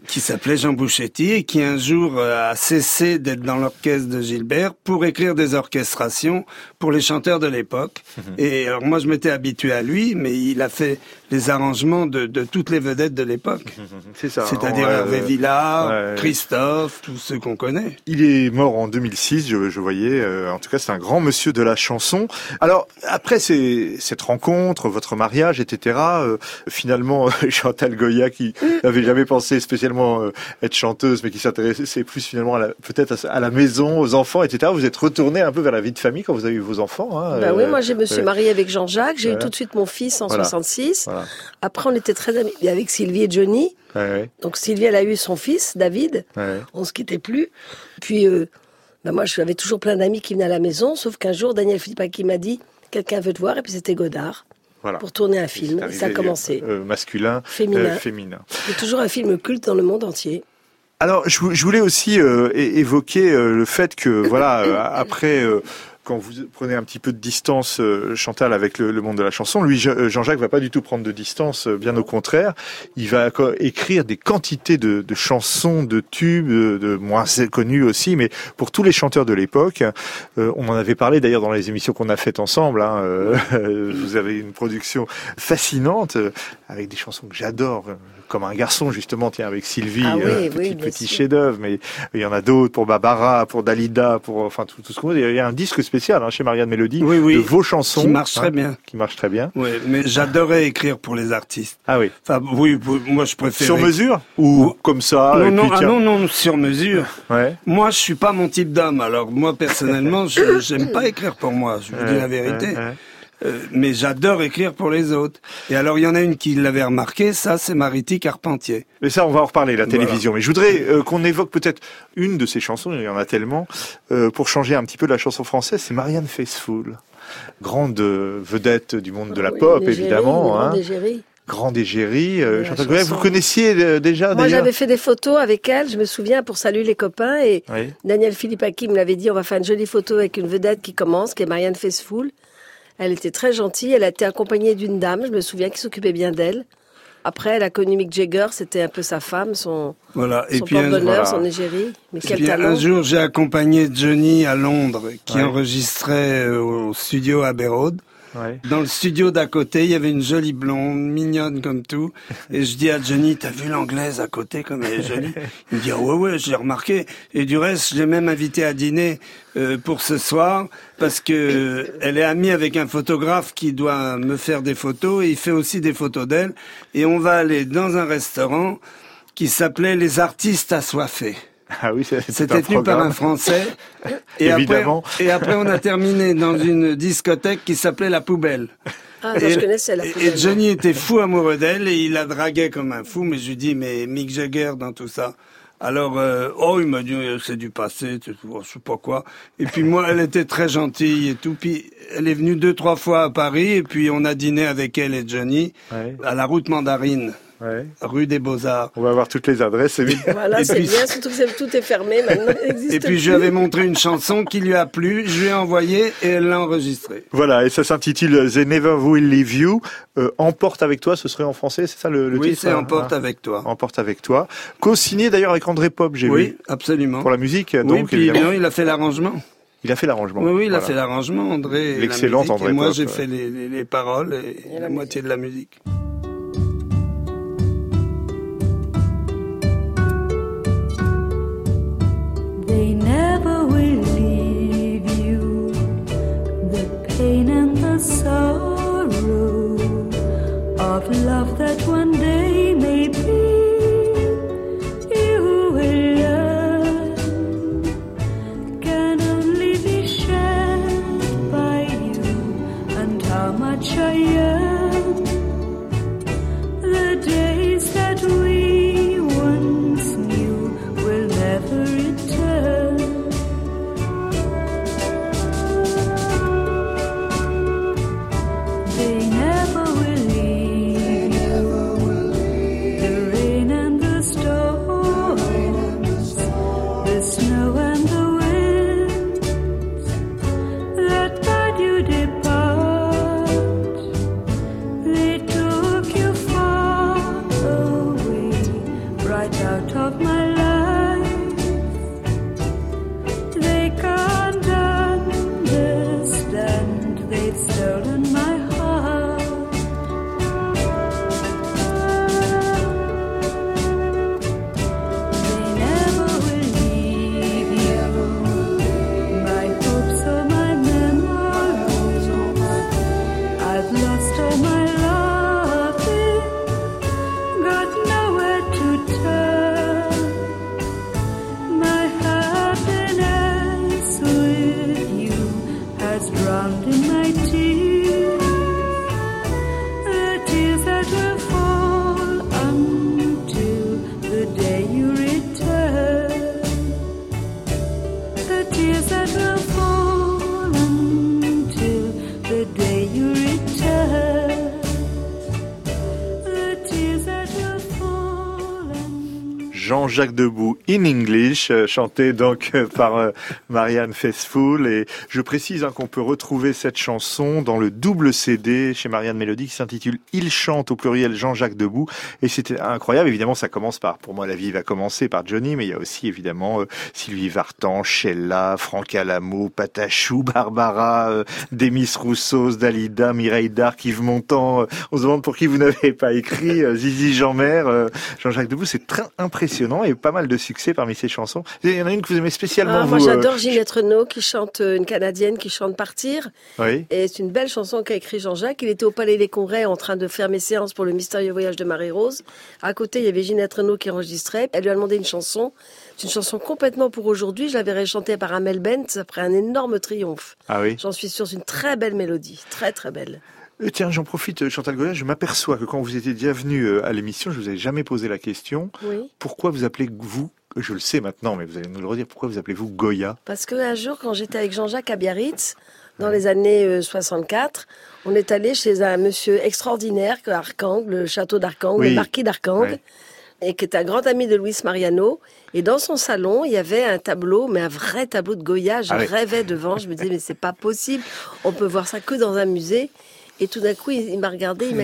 Bouchetti. Et qui un jour a cessé d'être dans l'orchestre de Gilbert pour écrire des orchestrations pour les chanteurs de l'époque. Et alors moi je m'étais habitué à lui, mais il a fait les arrangements de toutes les vedettes de l'époque. C'est ça. C'est-à-dire Hervé Villard, Christophe, tous ceux qu'on connaît. Il est mort en 2006, je voyais. En tout cas, c'est un grand monsieur de la chanson. Alors, après cette rencontre, votre mariage, etc., finalement, Chantal Goya, qui n'avait jamais pensé spécialement être chanteuse, mais qui s'intéressait plus finalement peut-être à la maison, aux enfants, etc., vous êtes retourné un peu vers la vie de famille quand vous avez eu vos enfants. Hein, oui, moi, je me suis mariée avec Jean-Jacques. J'ai eu tout de suite mon fils en 66. Voilà. Après, on était très amis avec Sylvie et Johnny. Donc Sylvie, elle a eu son fils, David. On se quittait plus. Puis, moi, j'avais toujours plein d'amis qui venaient à la maison, sauf qu'un jour, Daniel Philippaki m'a dit, quelqu'un veut te voir, et puis c'était Godard. Voilà. Pour tourner un film. Et ça a commencé. Masculin, féminin. C'est toujours un film culte dans le monde entier. Alors, je voulais aussi évoquer le fait que, voilà, après... quand vous prenez un petit peu de distance, Chantal, avec le monde de la chanson, lui, Jean-Jacques va pas du tout prendre de distance, bien au contraire. Il va écrire des quantités de chansons, de tubes, de moins connus aussi, mais pour tous les chanteurs de l'époque. On en avait parlé d'ailleurs dans les émissions qu'on a faites ensemble. Vous avez une production fascinante, avec des chansons que j'adore, comme Un garçon, justement, avec Sylvie, petit chef-d'œuvre, mais il y en a d'autres pour Barbara, pour Dalida, pour tout ce qu'on veut. Il y a un disque spécial chez Marianne Mélodie de vos chansons qui marche très bien. Oui, mais j'adorais écrire pour les artistes. Ah oui. Enfin oui, moi je préfère. Sur mesure ou comme ça. Non, sur mesure. Ouais. Moi je suis pas mon type d'homme. Alors moi personnellement, j'aime pas écrire pour moi. Je vous dis la vérité. mais j'adore écrire pour les autres. Et alors, il y en a une qui l'avait remarqué, ça, c'est Mariti Carpentier. Mais ça, on va en reparler, la télévision. Voilà. Mais je voudrais qu'on évoque peut-être une de ces chansons, il y en a tellement, pour changer un petit peu de la chanson française, c'est Marianne Faithfull. Grande vedette du monde de la pop, évidemment. Grande égérie. Chantal Goya, vous connaissiez déjà? Moi, j'avais fait des photos avec elle, je me souviens, pour saluer les copains. Et Daniel Philippaki me l'avait dit, on va faire une jolie photo avec une vedette qui commence, qui est Marianne Faithfull. Elle était très gentille, elle a été accompagnée d'une dame, je me souviens, qui s'occupait bien d'elle. Après, elle a connu Mick Jagger, c'était un peu sa femme, son porte-bonheur, son égérie. Mais quel talent. Un jour, j'ai accompagné Johnny à Londres, qui enregistrait au studio Abbey Road. Dans le studio d'à côté, il y avait une jolie blonde, mignonne comme tout. Et je dis à Johnny, t'as vu l'anglaise à côté comme elle est jolie? Il me dit, ouais, j'ai remarqué. Et du reste, je l'ai même invité à dîner pour ce soir, parce que elle est amie avec un photographe qui doit me faire des photos, et il fait aussi des photos d'elle. Et on va aller dans un restaurant qui s'appelait Les Artistes Assoiffés. Ah oui, c'était tenu par un Français. Et évidemment. Après, on a terminé dans une discothèque qui s'appelait La Poubelle. Ah, je connaissais La Poubelle. Et Johnny était fou amoureux d'elle et il la draguait comme un fou. Mais je lui dis, mais Mick Jagger dans tout ça. Alors, il m'a dit, c'est du passé, je sais pas quoi. Et puis moi, elle était très gentille et tout. Puis elle est venue 2-3 fois à Paris et puis on a dîné avec elle et Johnny à la route Mandarine. Rue des Beaux-Arts. On va avoir toutes les adresses, c'est bien. Voilà, c'est bien, surtout que tout est fermé maintenant. Et puis je lui avais montré une chanson qui lui a plu, je lui ai envoyé et elle l'a enregistrée. Voilà, et ça s'intitule The Never Will Leave You. Emporte avec toi, ce serait en français, c'est ça le titre? Oui, c'est Emporte avec toi. Emporte avec toi. Co-signé d'ailleurs avec André Pop, j'ai vu. Oui, absolument. Pour la musique, oui, donc. Puis non, il a fait l'arrangement. Il a fait l'arrangement. Oui, il a fait l'arrangement, André. L'excellent André Pop. Et moi, j'ai fait les paroles et la moitié de la musique. They never will leave you, the pain and the sorrow of love that one day may be. You will learn, can only be shared by you, and how much I yearn the days that we once knew will never return. They never will leave you. The rain and the storms, the snow and the winds that bade you depart. They took you far away, right out of my life. They can't understand, they've stolen my heart. They never will leave you, my hopes or my memories. I've lost all my loving, got nowhere to turn. My happiness with you has drowned in my tears, the tears that will fall until the day you return, the tears that will fall until the day you return, the tears that will fall until... Jean-Jacques Debout in English, chanté donc par Marianne Faithfull. Et je précise qu'on peut retrouver cette chanson dans le double CD chez Marianne Mélodie qui s'intitule Il chante au pluriel Jean-Jacques Debout. Et c'était incroyable. Évidemment, ça commence par, pour moi, la vie va commencer par Johnny, mais il y a aussi évidemment Sylvie Vartan, Sheila, Franck Alamo, Patachou, Barbara, Demis Roussos, Dalida, Mireille Darc, Yves Montand. On se demande pour qui vous n'avez pas écrit. Zizi Jeanmaire, Jean-Jacques Debout, c'est très impressionnant. impressionnant et pas mal de succès parmi ces chansons. Il y en a une que vous aimez spécialement, Moi, j'adore Ginette Renaud, qui chante, une Canadienne qui chante Partir. Oui. Et c'est une belle chanson qu'a écrit Jean-Jacques. Il était au Palais des Congrès en train de faire mes séances pour le mystérieux voyage de Marie-Rose. À côté, il y avait Ginette Renaud qui enregistrait. Elle lui a demandé une chanson. C'est une chanson complètement pour aujourd'hui. Je l'avais réchantée par Amel Bent après un énorme triomphe. Ah oui. J'en suis sûre, c'est une très belle mélodie. Très, très belle. Tiens, j'en profite, Chantal Goya, je m'aperçois que quand vous étiez déjà venu à l'émission, je vous ai jamais posé la question. Oui. Pourquoi vous appelez-vous, je le sais maintenant, mais vous allez nous le redire, pourquoi vous appelez-vous Goya? Parce qu'un jour, quand j'étais avec Jean-Jacques à Biarritz, dans les années 64, on est allé chez un monsieur extraordinaire, Archange, le château d'Archange, le marquis d'Archange, et qui est un grand ami de Luis Mariano. Et dans son salon, il y avait un tableau, mais un vrai tableau de Goya. Je rêvais devant, je me disais, mais c'est pas possible, on peut voir ça que dans un musée. Et tout d'un coup, il m'a regardé, il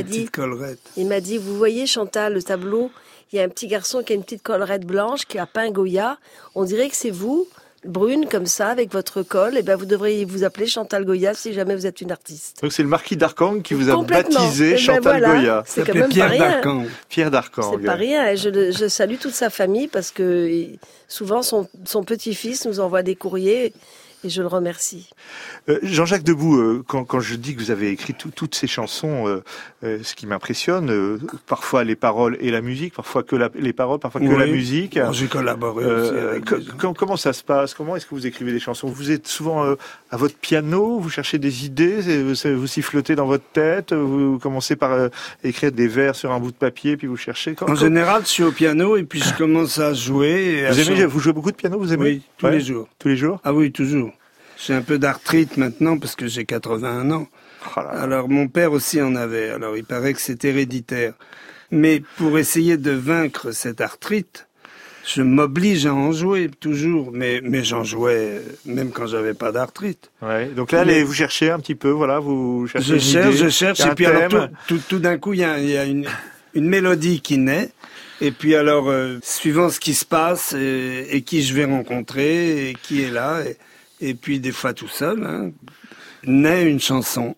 m'a dit, vous voyez Chantal, le tableau, il y a un petit garçon qui a une petite collerette blanche, qui a peint Goya. On dirait que c'est vous, brune comme ça, avec votre col. Et ben vous devriez vous appeler Chantal Goya si jamais vous êtes une artiste. Donc c'est le marquis d'Archange qui vous a baptisé Chantal Goya. C'est quand même Pierre pas rien. d'Archange. Pierre d'Archange. C'est pas rien. Et je salue toute sa famille parce que souvent son petit-fils nous envoie des courriers. Et je le remercie. Jean-Jacques Debout, quand je dis que vous avez écrit toutes ces chansons, ce qui m'impressionne, parfois les paroles et la musique, parfois que les paroles, parfois que la musique. Bon, j'ai collaboré aussi avec comment ça se passe? Comment est-ce que vous écrivez des chansons? Vous êtes souvent à votre piano, vous cherchez des idées, vous sifflotez dans votre tête, vous commencez par écrire des vers sur un bout de papier, puis vous cherchez. En général, je suis au piano et puis je commence à jouer. Vous jouez beaucoup de piano, vous aimez? Oui, tous les jours. Tous les jours? Ah oui, toujours. J'ai un peu d'arthrite maintenant parce que j'ai 81 ans. Oh là là. Alors mon père aussi en avait. Alors il paraît que c'est héréditaire. Mais pour essayer de vaincre cette arthrite, je m'oblige à en jouer toujours. Mais j'en jouais même quand j'avais pas d'arthrite. Ouais. Donc là, vous cherchez un petit peu, voilà, vous cherchez. Je cherche. Et puis alors tout d'un coup, il y a une mélodie qui naît. Et puis alors, suivant ce qui se passe et qui je vais rencontrer et qui est là. Et puis des fois tout seul, naît une chanson.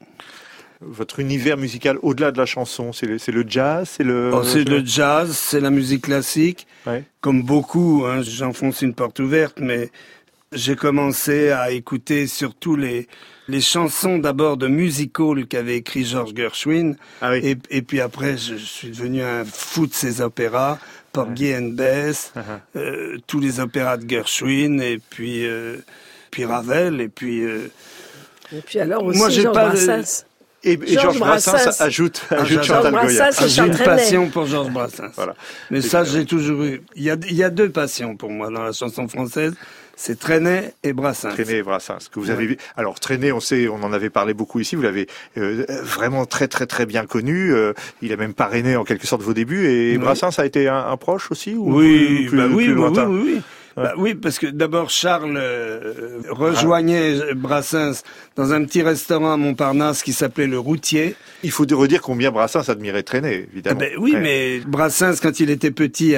Votre univers musical au-delà de la chanson, c'est le jazz, c'est le jazz, c'est la musique classique. Ouais. Comme beaucoup, j'enfonce une porte ouverte, mais j'ai commencé à écouter surtout les chansons d'abord de music hall qu'avait écrit George Gershwin. Ah oui. Et puis après, je suis devenu un fou de ces opéras, Porgy and Bess, tous les opéras de Gershwin, et puis Ravel, et puis alors aussi moi, Georges Brassens. Et Georges Brassens ajoute Chantal Goya. J'ai une passion pour Georges Brassens. Voilà. Mais ça, j'ai toujours eu. Il y a deux passions pour moi dans la chanson française. C'est Trenet et Brassens. Trenet et Brassens, que vous avez. Alors Trenet, on en avait parlé beaucoup ici. Vous l'avez vraiment très très très bien connu. Il a même parrainé en quelque sorte vos débuts. Et Brassens a été un proche aussi, ou oui, plus lointain. Oui. Bah oui, parce que d'abord Charles rejoignait Brassens dans un petit restaurant à Montparnasse qui s'appelait Le Routier. Il faut redire combien Brassens admirait Trenet, évidemment. Oui, mais Brassens, quand il était petit,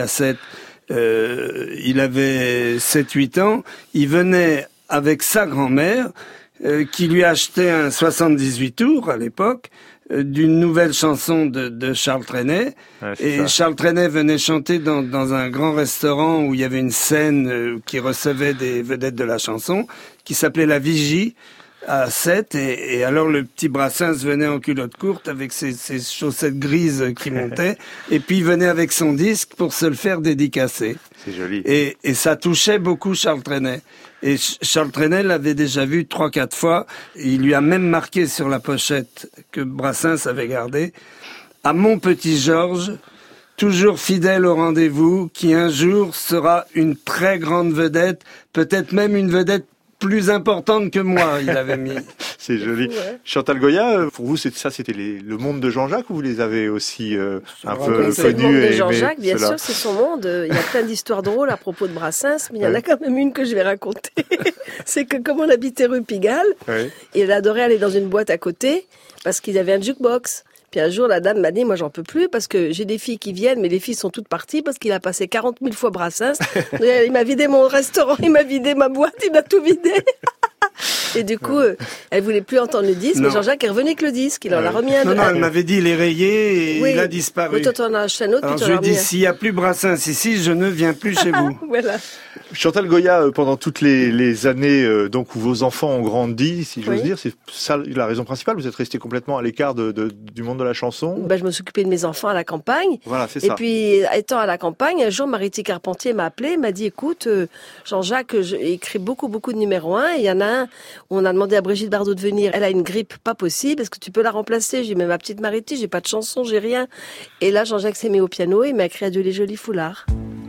il avait 7-8 ans, il venait avec sa grand-mère qui lui achetait un 78 tours à l'époque, d'une nouvelle chanson de Charles Trenet. Ouais, et ça. Charles Trenet venait chanter dans un grand restaurant où il y avait une scène qui recevait des vedettes de la chanson, qui s'appelait La Vigie, à 7. Et alors le petit Brassens venait en culotte courte avec ses chaussettes grises qui montaient. Et puis il venait avec son disque pour se le faire dédicacer. C'est joli. Et ça touchait beaucoup Charles Trenet. Et Charles Trenet l'avait déjà vu 3-4 fois. Il lui a même marqué sur la pochette que Brassens avait gardée: à mon petit Georges, toujours fidèle au rendez-vous, qui un jour sera une très grande vedette, peut-être même une vedette plus importante que moi, il avait mis. C'est joli. Ouais. Chantal Goya, pour vous, c'était le monde de Jean-Jacques, ou vous les avez aussi un peu connus? C'est le monde de Jean-Jacques, bien sûr, c'est son monde. Il y a plein d'histoires drôles à propos de Brassens, mais il y en a quand même une que je vais raconter. C'est que comme on habitait rue Pigalle, il adorait aller dans une boîte à côté, parce qu'il avait un jukebox. Puis un jour, la dame m'a dit, moi, j'en peux plus parce que j'ai des filles qui viennent, mais les filles sont toutes parties parce qu'il a passé 40 000 fois Brassens. Il m'a vidé mon restaurant, il m'a vidé ma boîte, il m'a tout vidé. Et du coup, elle voulait plus entendre le disque, mais Jean-Jacques est revenu avec le disque, il en a remis un. Non, elle m'avait dit il est rayé et il a disparu. Oui, toi t'en as acheté un autre, alors puis je lui ai dit, s'il n'y a plus Brassens ici, je ne viens plus chez vous. Voilà. Chantal Goya, pendant toutes les années donc où vos enfants ont grandi, si j'ose dire, c'est ça la raison principale, vous êtes resté complètement à l'écart du monde de la chanson. Je me suis occupée de mes enfants à la campagne. Voilà, c'est et ça. Et puis, étant à la campagne, un jour, Mariti Carpentier m'a appelé, m'a dit, écoute, Jean-Jacques écrit beaucoup de numéros 1, et il y en a un où on a demandé à Brigitte Bardot de venir, elle a une grippe pas possible, est-ce que tu peux la remplacer? J'ai dit, mais ma petite Mariti, j'ai pas de chanson, j'ai rien. Et là, Jean-Jacques s'est mis au piano et il m'a écrit Adieu les jolis foulards.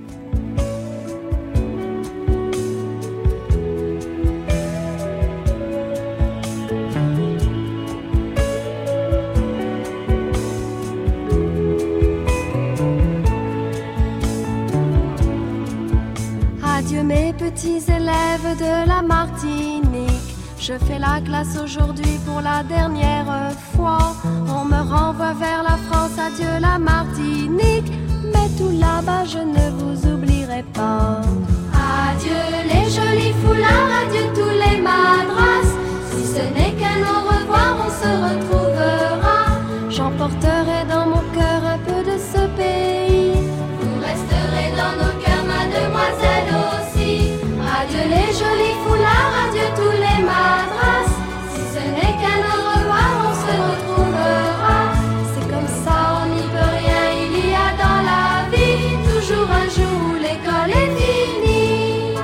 Adieu mes petits élèves de la Martinique, je fais la classe aujourd'hui pour la dernière fois. On me renvoie vers la France, adieu la Martinique, mais tout là-bas je ne vous oublierai pas. Adieu les jolis foulards, adieu tous les madras, si ce n'est qu'un au revoir on se retrouvera. J'emporterai dans mon cœur un peu de ce pays, vous resterez dans nos cœurs mademoiselle aussi. Adieu les jolis foulards, adieu tous les madras, si ce n'est qu'un au revoir on se retrouvera. C'est comme ça, on n'y peut rien, il y a dans la vie toujours un jour où l'école est finie.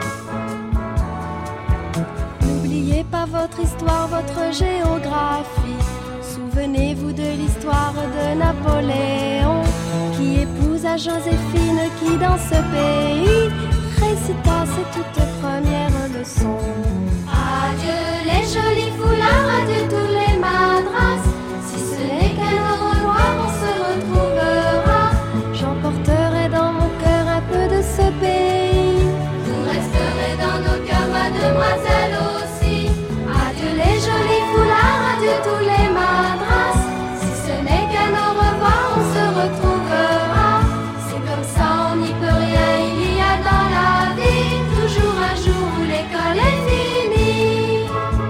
N'oubliez pas votre histoire, votre géographie, souvenez-vous de l'histoire de Napoléon qui épousa Joséphine, qui dans ce pays récita ses toutes premières leçons. Adieu les jolis foulards, adieu tous les madras, si ce n'est qu'un au revoir on se retrouvera. J'emporterai dans mon cœur un peu de ce pays, vous resterez dans nos cœurs mademoiselle aussi. Adieu les jolis foulards, adieu tous les madras, si ce n'est qu'un au revoir on se retrouvera. C'est comme ça, on n'y peut rien, il y a dans la vie toujours un jour où l'école est finie.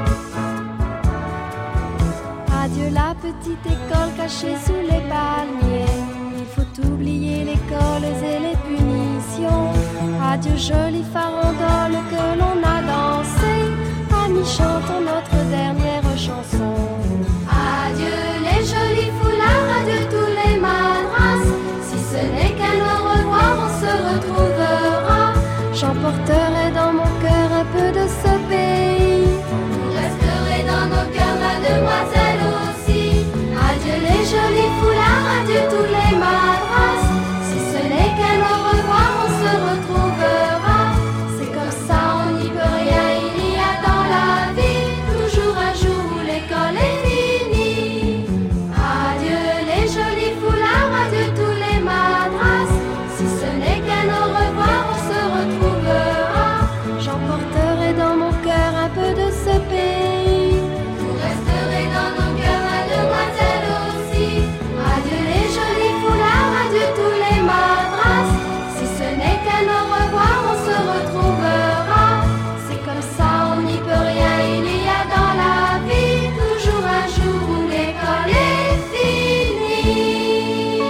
Adieu la petite école cachée sous les palmiers, il faut oublier l'école et les punitions. Adieu jolie farandole que l'on a dansée, amis chantons notre dernière chanson. Adieu les jolis foulards, adieu tous les madras, si ce n'est qu'un au revoir on se retrouvera. J'emporterai dans mon cœur un peu de ce pays, vous resterez dans nos cœurs mademoiselle aussi. Adieu les jolis foulards, adieu tous les madras, si ce n'est qu'un au revoir on se retrouvera. C'est comme ça, on n'y peut rien, il y a dans la vie toujours un jour où l'école est finie. Adieu les jolis foulards, adieu tous les madras, si ce n'est qu'un au revoir on se retrouvera. J'emporterai dans mon cœur un peu de ce pays, vous resterez dans nos cœurs mademoiselle aussi. Adieu les jolis foulards, adieu tous les madras, si ce n'est qu'un au revoir on se retrouvera. C'est comme ça, on n'y peut rien, il y a dans la vie toujours un jour où l'école est finie.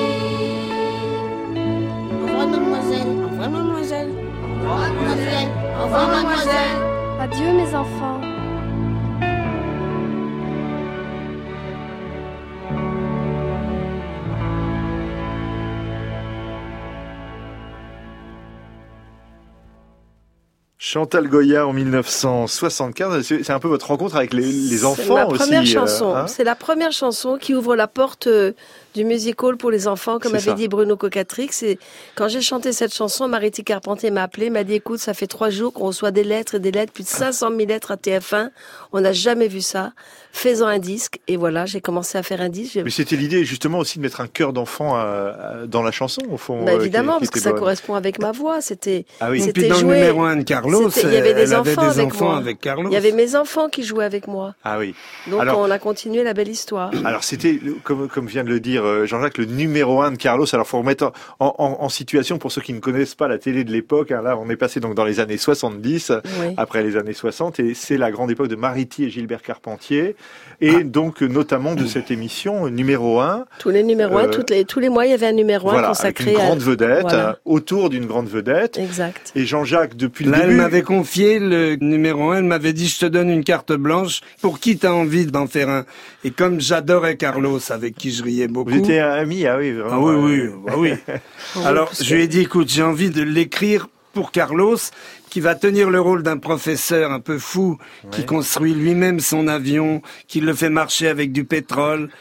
Au revoir mademoiselle, au revoir mademoiselle, au revoir mademoiselle, au revoir mademoiselle. Adieu mes enfants. Chantal Goya en 1975, c'est un peu votre rencontre avec les enfants aussi. C'est ma première chanson. C'est la première chanson qui ouvre la porte du musical pour les enfants, comme avait dit Bruno Cocatrix. Et quand j'ai chanté cette chanson, Mariti Carpentier m'a appelé, m'a dit écoute, ça fait 3 jours qu'on reçoit des lettres et des lettres, plus de 500 000 lettres à TF1. On n'a jamais vu ça. Fais-en un disque. Et voilà, j'ai commencé à faire un disque. Mais c'était l'idée justement aussi de mettre un cœur d'enfant dans la chanson, au fond. Évidemment, parce que ça correspond avec ma voix. C'était puis dans le numéro 1 de Carlos, Carlos. Il y avait des enfants avec Carlos. Il y avait mes enfants qui jouaient avec moi. Ah oui. Donc on a continué la belle histoire. Alors c'était, comme vient de le dire Jean-Jacques, le numéro 1 de Carlos. Alors faut remettre en situation pour ceux qui ne connaissent pas la télé de l'époque. Hein, là, on est passé donc dans les années 70, après les années 60, et c'est la grande époque de Mariti et Gilbert Carpentier, et donc notamment de cette émission numéro 1. Tous les numéros 1, tous les mois, il y avait un numéro 1 consacré avec une grande vedette, autour d'une grande vedette. Exact. Et Jean-Jacques, depuis le début... Elle m'avait confié le numéro 1, elle m'avait dit, je te donne une carte blanche, pour qui t'as envie d'en faire un? Et comme j'adorais Carlos, avec qui je riais beaucoup... Vous étiez amis, ah oui, vraiment. Ah oui. Alors, je lui ai dit, écoute, j'ai envie de l'écrire pour Carlos, qui va tenir le rôle d'un professeur un peu fou, qui construit lui-même son avion, qui le fait marcher avec du pétrole.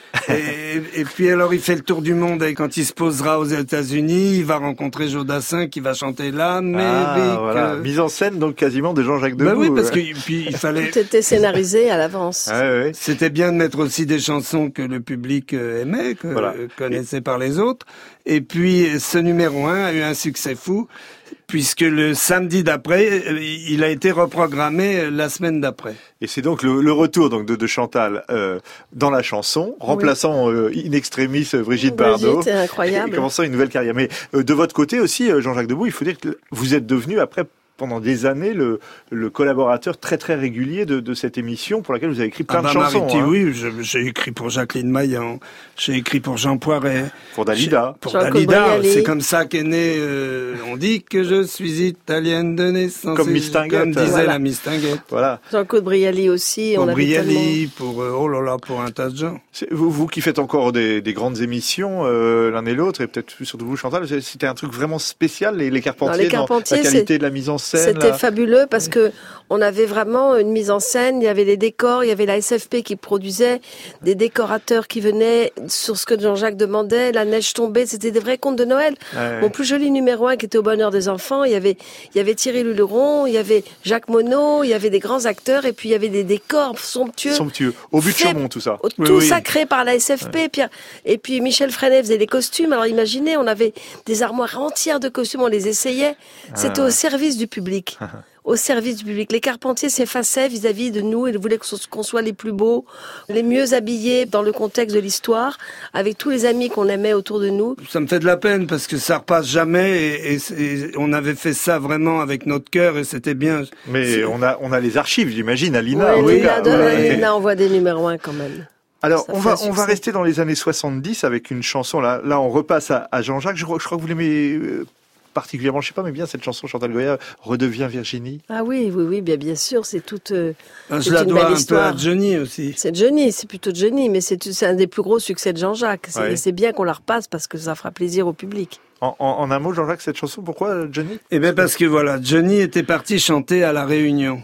et puis alors il fait le tour du monde, et quand il se posera aux États-Unis, il va rencontrer Jodassin qui va chanter l'Amérique. Voilà. Mise en scène donc quasiment de Jean-Jacques Debout. Oui, parce que puis il fallait... Tout était scénarisé à l'avance. C'était bien de mettre aussi des chansons que le public aimait, connaissait par les autres. Et puis ce numéro 1 a eu un succès fou, puisque le samedi d'après, il a été reprogrammé la semaine d'après. Et c'est donc le retour donc de Chantal dans la chanson, remplaçant in extremis Brigitte Bardot. C'est incroyable. Et commençant une nouvelle carrière. Mais de votre côté aussi, Jean-Jacques Debout, il faut dire que vous êtes devenu après, pendant des années, le collaborateur très très régulier de cette émission pour laquelle vous avez écrit plein de chansons. Mariti, oui, j'ai écrit pour Jacqueline Maillan, j'ai écrit pour Jean Poiret. Pour Dalida. Pour Dalida, c'est comme ça qu'est née, on dit que je suis italienne de naissance. Comme Mistinguett. Comme disait la Mistinguett. Voilà. Jean-Claude Brialy aussi. Pour Brialy, pour un tas de gens. Vous qui faites encore des grandes émissions, l'un et l'autre, et peut-être surtout vous Chantal, c'était un truc vraiment spécial, les Carpentiers, dans la qualité de la mise en scène. C'était fabuleux parce que on avait vraiment une mise en scène, il y avait les décors, il y avait la SFP qui produisait, des décorateurs qui venaient sur ce que Jean-Jacques demandait, la neige tombait, c'était des vrais contes de Noël. Mon plus joli numéro 1 qui était au bonheur des enfants, il y avait Thierry Luleron, il y avait Jacques Monod, il y avait des grands acteurs et puis il y avait des décors somptueux. Au but de Chaumont, tout ça. Tout ça créé par la SFP. Et puis Michel Freinet faisait les costumes. Alors imaginez, on avait des armoires entières de costumes, on les essayait. C'était au service du public. Au service du public. Les Carpentiers s'effaçaient vis-à-vis de nous. Ils voulaient qu'on soit les plus beaux, les mieux habillés dans le contexte de l'histoire, avec tous les amis qu'on aimait autour de nous. Ça me fait de la peine parce que ça repasse jamais et on avait fait ça vraiment avec notre cœur et c'était bien. Mais on a les archives, j'imagine, à l'INA. L'INA envoie des numéros 1 quand même. Alors, on va rester dans les années 70 avec une chanson. Là, on repasse à Jean-Jacques. Je crois que vous l'aimez particulièrement, je sais pas, mais bien cette chanson Chantal Goya, Redeviens Virginie. Ah oui, bien sûr, c'est toute. Je la dois un peu à Johnny aussi. C'est Johnny, c'est plutôt Johnny, mais c'est un des plus gros succès de Jean-Jacques. Et c'est bien qu'on la repasse parce que ça fera plaisir au public. En un mot, Jean-Jacques, cette chanson, pourquoi Johnny? Eh bien, parce que voilà, Johnny était parti chanter à La Réunion.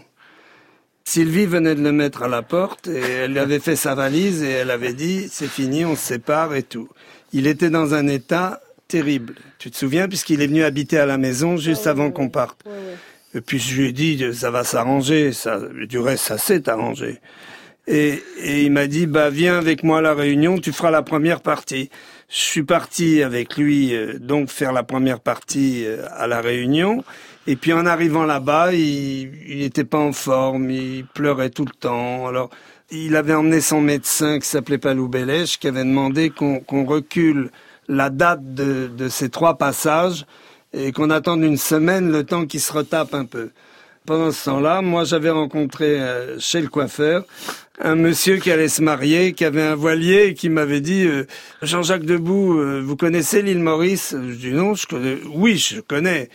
Sylvie venait de le mettre à la porte et elle avait fait sa valise et elle avait dit c'est fini, on se sépare et tout. Il était dans un état terrible. Tu te souviens, puisqu'il est venu habiter à la maison juste avant qu'on parte. Et puis je lui ai dit ça va s'arranger, ça, du reste ça s'est arrangé. Et il m'a dit viens avec moi à La Réunion, tu feras la première partie. Je suis parti avec lui donc faire la première partie à La Réunion. Et puis en arrivant là-bas, il était pas en forme, il pleurait tout le temps. Alors il avait emmené son médecin qui s'appelait Palou Bélèche, qui avait demandé qu'on recule la date de ces 3 passages et qu'on attende une semaine le temps qu'il se retape un peu. Pendant ce temps-là, moi j'avais rencontré chez le coiffeur un monsieur qui allait se marier, qui avait un voilier et qui m'avait dit Jean-Jacques Debout, vous connaissez l'île Maurice? Je dis non, je connais. Oui, je connais.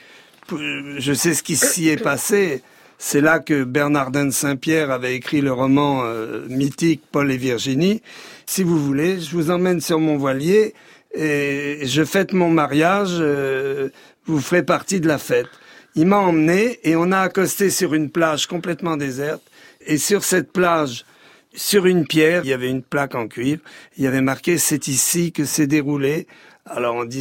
Je sais ce qui s'y est passé. C'est là que Bernardin de Saint-Pierre avait écrit le roman mythique Paul et Virginie. Si vous voulez, je vous emmène sur mon voilier et je fête mon mariage, vous ferez partie de la fête. Il m'a emmené et on a accosté sur une plage complètement déserte. Et sur cette plage, sur une pierre, il y avait une plaque en cuivre. Il y avait marqué « C'est ici que s'est déroulé ». Alors en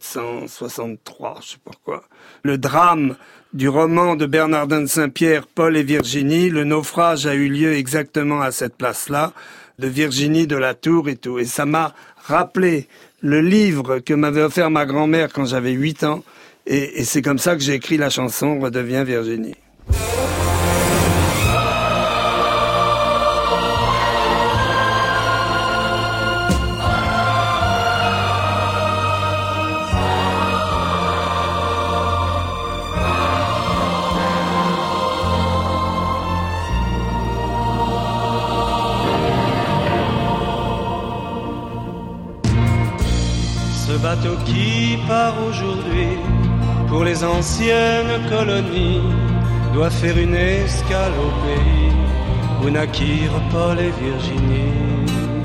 1763, je sais pas quoi. Le drame du roman de Bernardin de Saint-Pierre, Paul et Virginie, le naufrage a eu lieu exactement à cette place-là, de Virginie de la Tour et tout. Et ça m'a rappelé le livre que m'avait offert ma grand-mère quand j'avais 8 ans. Et c'est comme ça que j'ai écrit la chanson « Redeviens Virginie ». qui part aujourd'hui pour les anciennes colonies doit faire une escale au pays où naquirent Paul et Virginie.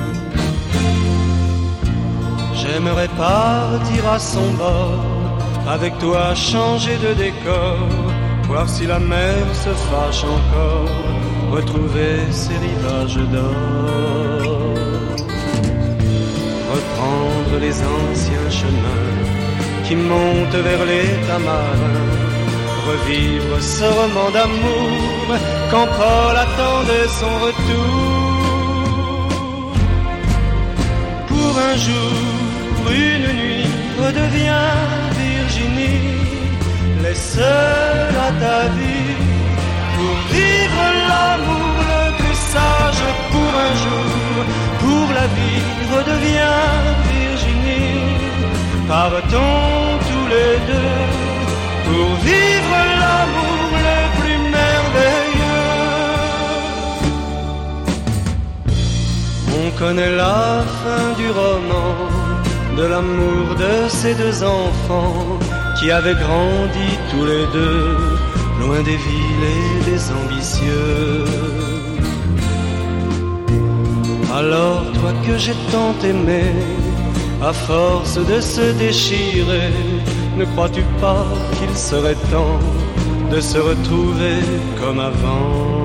J'aimerais partir à son bord, avec toi changer de décor, voir si la mer se fâche encore, retrouver ses rivages d'or. Reprendre les anciens chemins qui montent vers les tamarins, revivre ce roman d'amour quand Paul attendait son retour. Pour un jour, une nuit, redevient Virginie, laisse-la ta vie pour vivre l'amour le plus sage. Pour un jour, pour la vie, redeviens Virginie, partons tous les deux pour vivre l'amour le plus merveilleux. On connaît la fin du roman, de l'amour de ces deux enfants qui avaient grandi tous les deux, loin des villes et des ambitieux. Alors toi que j'ai tant aimé, à force de se déchirer, ne crois-tu pas qu'il serait temps de se retrouver comme avant?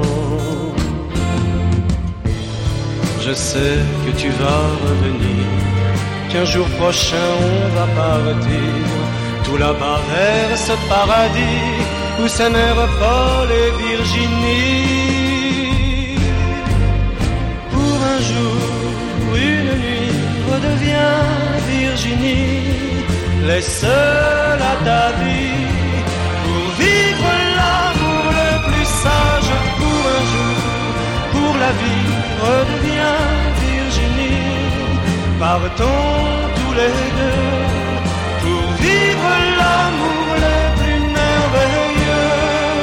Je sais que tu vas revenir, qu'un jour prochain on va partir tout là-bas vers ce paradis où s'aimèrent Paul et Virginie. Pour un jour, une nuit, redeviens Virginie, laisse-la ta vie pour vivre l'amour le plus sage. Pour un jour, pour la vie, redeviens Virginie, partons tous les deux pour vivre l'amour le plus merveilleux.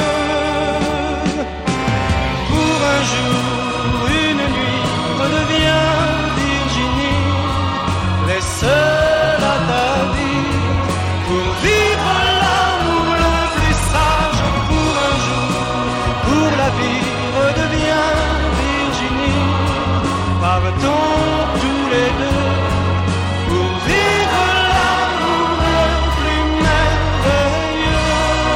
Pour un jour, une nuit, redeviens Virginie, laisse-la ta vie pour vivre l'amour le plus sage. Pour un jour, pour la vie, redeviens Virginie, partons tous les deux pour vivre l'amour le plus merveilleux.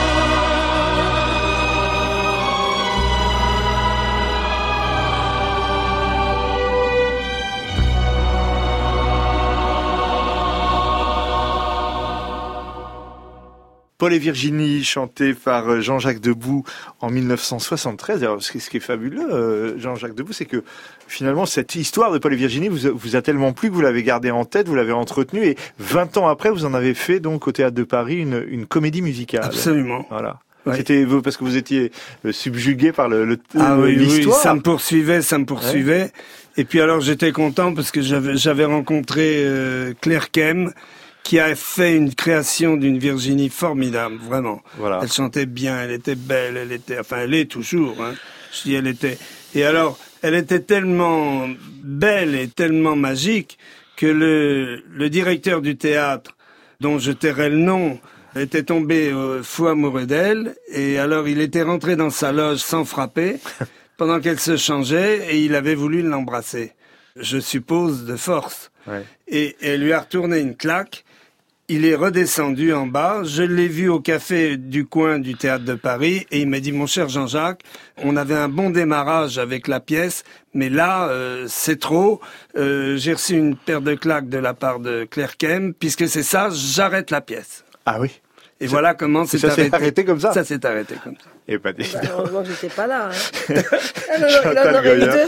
Paul et Virginie, chanté par Jean-Jacques Debout en 1973. Alors, ce qui est fabuleux, Jean-Jacques Debout, c'est que finalement, cette histoire de Paul et Virginie vous a tellement plu que vous l'avez gardée en tête, vous l'avez entretenue, et 20 ans après, vous en avez fait donc au Théâtre de Paris une comédie musicale. Absolument. Voilà. Ouais. C'était parce que vous étiez subjugué par l'histoire. Oui, ça me poursuivait. Ouais. Et puis alors, j'étais content parce que j'avais rencontré Claire Kem, qui a fait une création d'une Virginie formidable, vraiment. Voilà. Elle chantait bien, elle était belle, elle est toujours, hein. Je dis elle était. Et alors, elle était tellement belle et tellement magique que le directeur du théâtre, dont je tairai le nom, était tombé fou amoureux d'elle, et alors il était rentré dans sa loge sans frapper, pendant qu'elle se changeait, et il avait voulu l'embrasser. Je suppose de force. Ouais. Et elle lui a retourné une claque. Il est redescendu en bas, je l'ai vu au café du coin du Théâtre de Paris et il m'a dit « Mon cher Jean-Jacques, on avait un bon démarrage avec la pièce, mais là, c'est trop. J'ai reçu une paire de claques de la part de Claire Kem, puisque c'est ça, j'arrête la pièce. » Ah oui. Et voilà comment c'est arrêté. Ça s'est arrêté comme ça. Ça s'est arrêté comme ça. Et pas heureusement que j'étais pas là. Hein. Chantal Goya.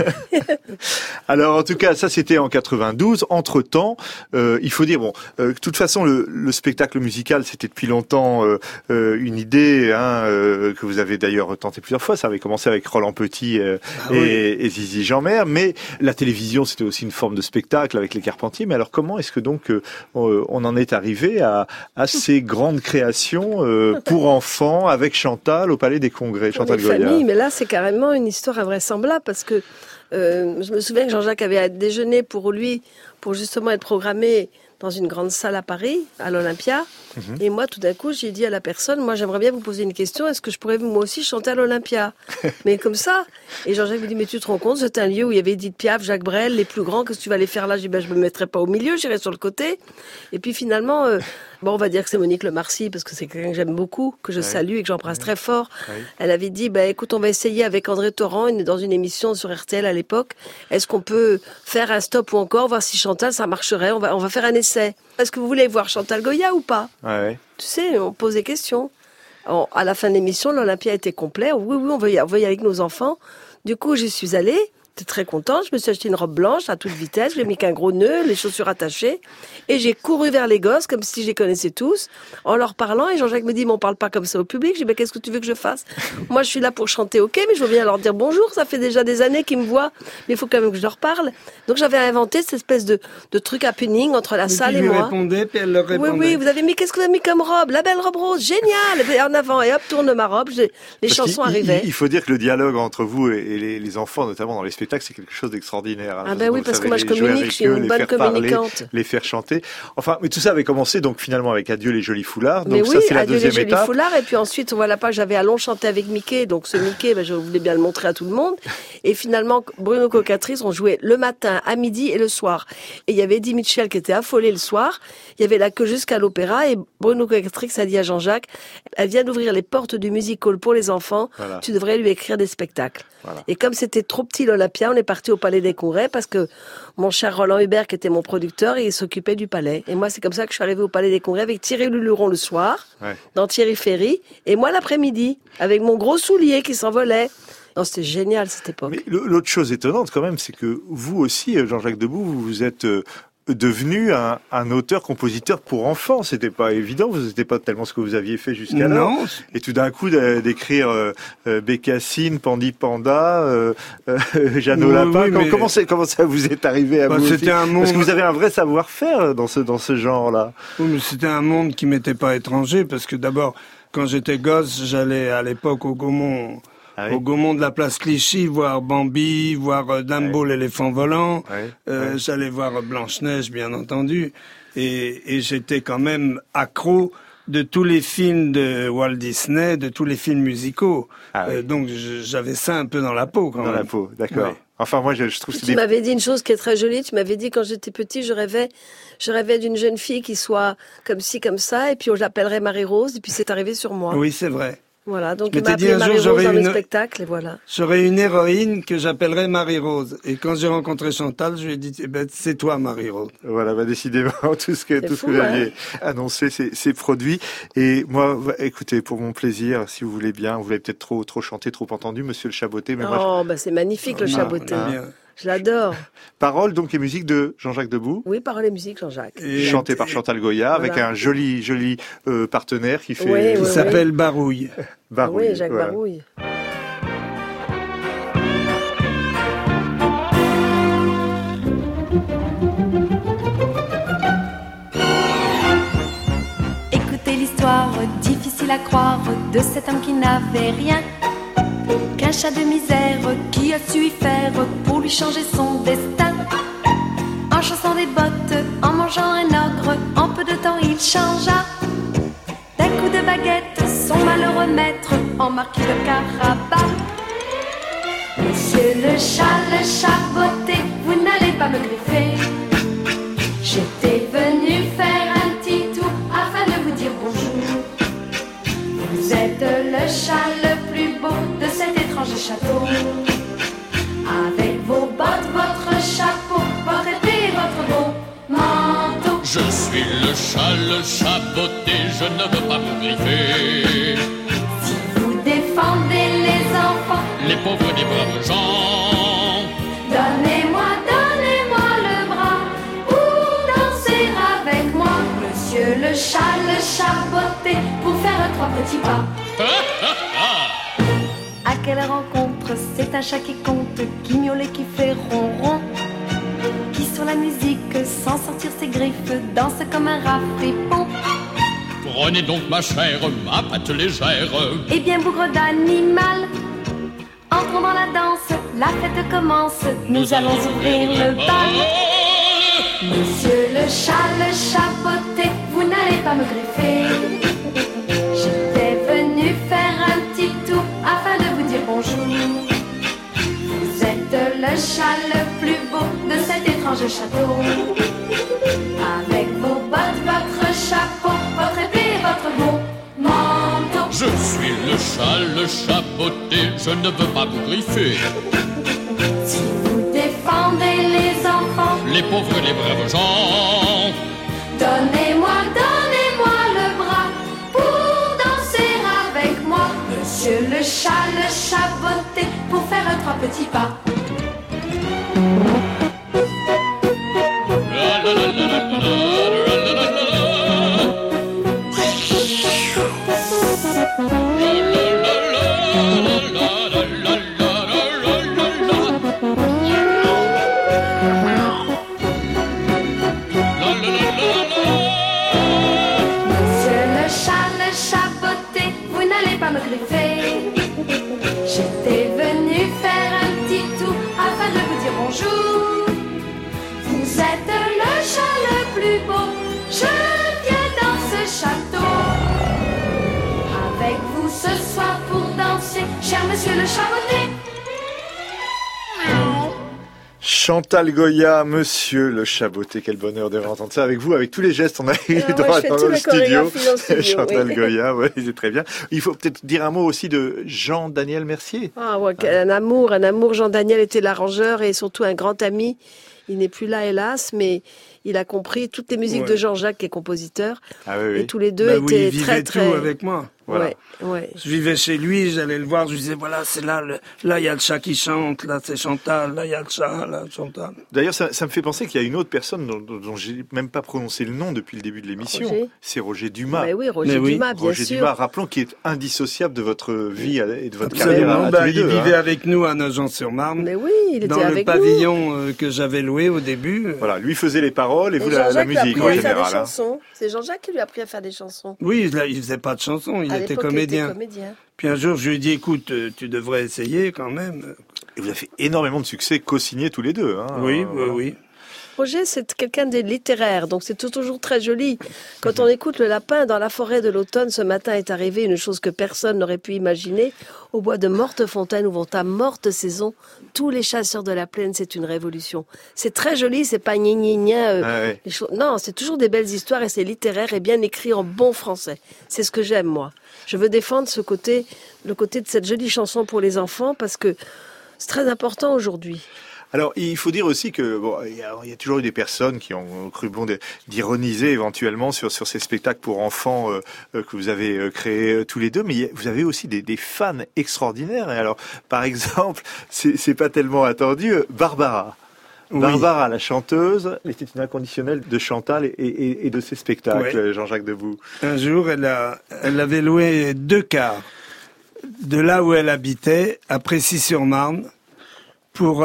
Alors en tout cas, ça c'était en 92. Entre-temps, il faut dire de toute façon le spectacle musical c'était depuis longtemps une idée que vous avez d'ailleurs tenté plusieurs fois. Ça avait commencé avec Roland Petit et Zizi Jeanmaire, mais la télévision c'était aussi une forme de spectacle avec les Carpentiers. Mais alors comment est-ce que donc on en est arrivé à ces grandes créations pour enfants avec Chantal au Palais des Congrès, Chantal Goya. Famille, mais là c'est carrément une histoire invraisemblable parce que je me souviens que Jean-Jacques avait déjeuné pour lui, pour justement être programmé dans une grande salle à Paris, à l'Olympia. Et moi, tout d'un coup, j'ai dit à la personne, moi, j'aimerais bien vous poser une question. Est-ce que je pourrais, moi aussi, chanter à l'Olympia? Mais comme ça. Et Jean-Jacques me dit, mais tu te rends compte, c'est un lieu où il y avait Edith Piaf, Jacques Brel, les plus grands. Qu'est-ce que tu vas aller faire là? Je dis, je me mettrai pas au milieu, j'irai sur le côté. Et puis finalement, on va dire que c'est Monique Lemarcy, parce que c'est quelqu'un que j'aime beaucoup, que je salue et que j'embrasse très fort. Elle avait dit, écoute, on va essayer avec André Torrent, dans une émission sur RTL à l'époque. Est-ce qu'on peut faire un stop ou encore, voir si Chantal, ça marcherait? On va faire un essai. Est-ce que vous voulez voir Chantal Goya ou pas? Tu sais, on pose des questions. À la fin de l'émission, l'Olympia était complet. Oui, on va y aller avec nos enfants. Du coup, j'y suis allée. J'étais très contente. Je me suis acheté une robe blanche à toute vitesse. J'ai mis qu'un gros nœud, les chaussures attachées. Et j'ai couru vers les gosses comme si je les connaissais tous, en leur parlant. Et Jean-Jacques me dit, mais on parle pas comme ça au public. Je dis, qu'est-ce que tu veux que je fasse? Moi, je suis là pour chanter, ok, mais je veux bien leur dire bonjour. Ça fait déjà des années qu'ils me voient. Mais il faut quand même que je leur parle. Donc, j'avais inventé cette espèce de truc happening entre la salle et moi. Répondait, puis elle leur répondait. Oui, vous avez mis, qu'est-ce que vous avez mis comme robe? La belle robe rose, génial! En avant, et hop, tourne ma robe. Les chansons arrivaient. Il faut dire que le dialogue entre vous et les enfants, notamment dans les spectacles, c'est quelque chose d'extraordinaire. Oui, parce que moi je communique, je suis une bonne communicante. Les faire chanter. Enfin, mais tout ça avait commencé donc finalement avec Adieu les jolis foulards. Donc mais ça, c'est la deuxième étape. Adieu les jolis foulards. Et puis ensuite, on voit la page, j'avais Allons chanter avec Mickey. Donc ce Mickey, je voulais bien le montrer à tout le monde. Et finalement, Bruno Cocatrice, on jouait le matin, à midi et le soir. Et il y avait Eddie Mitchell qui était affolé le soir. Il y avait la queue jusqu'à l'opéra. Et Bruno Cocatrice a dit à Jean-Jacques, elle vient d'ouvrir les portes du music-hall pour les enfants. Voilà. Tu devrais lui écrire des spectacles. Voilà. Et comme c'était trop petit l'Olympia, on est parti au Palais des Congrès parce que mon cher Roland Hubert, qui était mon producteur, il s'occupait du palais. Et moi, c'est comme ça que je suis arrivée au Palais des Congrès avec Thierry Luluron le soir, dans Thierry Ferry, et moi l'après-midi, avec mon gros soulier qui s'envolait. Non, c'était génial cette époque. Mais l'autre chose étonnante quand même, c'est que vous aussi, Jean-Jacques Debout, vous êtes devenu un auteur-compositeur pour enfants. C'était pas évident, vous n'étiez pas tellement ce que vous aviez fait jusqu'alors. Non. Et tout d'un coup, d'écrire Bécassine, Pandi Panda, Jeannot Lapin. Oui, comment ça vous est arrivé à vous aussi? Parce que vous avez un vrai savoir-faire dans ce genre-là. Oui, mais c'était un monde qui m'était pas étranger, parce que d'abord, quand j'étais gosse, j'allais à l'époque au Gaumont. Au Gaumont de la place Clichy, voir Bambi, voir Dumbo l'éléphant volant. J'allais voir Blanche-Neige, bien entendu. Et j'étais quand même accro de tous les films de Walt Disney, de tous les films musicaux. Donc j'avais ça un peu dans la peau quand même. Dans la peau, d'accord. Ouais. Enfin, moi, je trouve que tu m'avais dit une chose qui est très jolie. Tu m'avais dit, quand j'étais petit, je rêvais d'une jeune fille qui soit comme ci, comme ça, et puis on l'appellerait Marie-Rose, et puis c'est arrivé sur moi. Oui, c'est vrai. Voilà, donc il m'a appelé Marie-Rose dans le spectacle, et voilà. J'aurais une héroïne que j'appellerais Marie-Rose. Et quand j'ai rencontré Chantal, je lui ai dit, c'est toi, Marie-Rose. Voilà, décidément, tout ce que vous aviez annoncé, c'est produit. Et moi, écoutez, pour mon plaisir, si vous voulez bien, vous l'avez peut-être trop chanté, trop entendu, Monsieur le Chaboté. Mais c'est magnifique, le Chaboté. Je l'adore. Paroles donc et musique de Jean-Jacques Debout. Oui, paroles et musique Jean-Jacques. Chanté par Chantal Goya, avec un joli partenaire qui fait... qui s'appelle Barouille. Barouille. Oui, Jacques Barouille. Écoutez l'histoire difficile à croire de cet homme qui n'avait rien qu'un chat de misère qui a su y faire pour lui changer son destin. En chaussant des bottes, en mangeant un ogre, en peu de temps il changea. D'un coup de baguette, son malheureux maître en marquit le carabas. Monsieur le Chaboté, vous n'allez pas me griffer. J'étais venu faire un petit tour afin de vous dire bonjour. Vous êtes le chat le plus beau de cet étrange château. Avec vos bottes, votre chapeau, votre épée et votre beau manteau. Je suis le Chaboté, je ne veux pas vous griffer. Si vous défendez les enfants, les pauvres et les braves gens, donnez-moi le bras pour danser avec moi. Monsieur le Chaboté, pour faire 3 petits pas. À quelle rencontre, c'est un chat qui compte, qui miaule et qui fait ronron, qui sur la musique, sans sortir ses griffes, danse comme un rat fripon. Prenez donc ma chère, ma patte légère. Eh bien, bougre d'animal, entrons dans la danse, la fête commence, nous allons ouvrir le bal. Monsieur le chaboté, vous n'allez pas me greffer. J'étais venu faire un petit tour afin de vous dire bonjour. Vous êtes le chat le plus beau de cet étrange château. Avec vos bottes, votre chapeau, votre épée, votre beau manteau. Je suis le chaboté, je ne veux pas vous griffer. Si vous défendez les enfants, les pauvres et les braves gens, donnez-moi le bras pour danser avec moi. Monsieur le chaboté, pour faire trois petits pas. J'étais venu faire un petit tour afin de vous dire bonjour. Vous êtes le chat le plus beau, je viens dans ce château. Avec vous ce soir pour danser, cher monsieur le chaboté. Chantal Goya, monsieur le chaboté, quel bonheur de entendre ça avec vous, avec tous les gestes, on a eu droit dans le studio. Chantal oui. Goya, oui, c'est très bien. Il faut peut-être dire un mot aussi de Jean-Daniel Mercier. Ah ouais, un amour. Jean-Daniel était l'arrangeur et surtout un grand ami. Il n'est plus là, hélas, mais il a compris toutes les musiques de Jean-Jacques, qui est compositeur. Ah, oui. Et tous les deux étaient il très, vivait tout avec moi. Voilà. Ouais. Je vivais chez lui, j'allais le voir, je lui disais, voilà, c'est là, là il y a le chat qui chante, là c'est Chantal, là il y a le chat, là Chantal. D'ailleurs, ça me fait penser qu'il y a une autre personne dont j'ai même pas prononcé le nom depuis le début de l'émission. Roger. C'est Roger Dumas. Mais oui, Roger Dumas, bien Roger sûr. Dumas, rappelons qu'il est indissociable de votre vie et de votre carrière à tous les deux. Il vivait avec nous à Nogent-sur-Marne. Mais oui, il était dans avec le pavillon que j'avais loué au début. Voilà, lui faisait les paroles et vous la musique en général. C'est Jean-Jacques qui lui a appris à faire des chansons. Oui, il faisait pas de chansons, il était comédien. Puis un jour, je lui ai dit, écoute, tu devrais essayer quand même. Et vous avez fait énormément de succès co-signés tous les deux. Hein, oui. Roger, c'est quelqu'un de littéraire, donc c'est toujours très joli. Quand on écoute Le Lapin dans la forêt de l'automne, ce matin est arrivé une chose que personne n'aurait pu imaginer. Au bois de Mortefontaine, où vont à morte saison, tous les chasseurs de la plaine, c'est une révolution. C'est très joli, c'est pas gna. Non, c'est toujours des belles histoires et c'est littéraire et bien écrit en bon français. C'est ce que j'aime, moi. Je veux défendre le côté de cette jolie chanson pour les enfants parce que c'est très important aujourd'hui. Alors, il faut dire aussi que il y a toujours eu des personnes qui ont cru bon d'ironiser éventuellement sur ces spectacles pour enfants que vous avez créés tous les deux, mais vous avez aussi des fans extraordinaires. Et alors, par exemple, c'est pas tellement attendu, Barbara. Oui. Barbara, la chanteuse, était une inconditionnelle de Chantal et de ses spectacles, Jean-Jacques Debout. Un jour, elle avait loué 2 cars de là où elle habitait, à Précy-sur-Marne, pour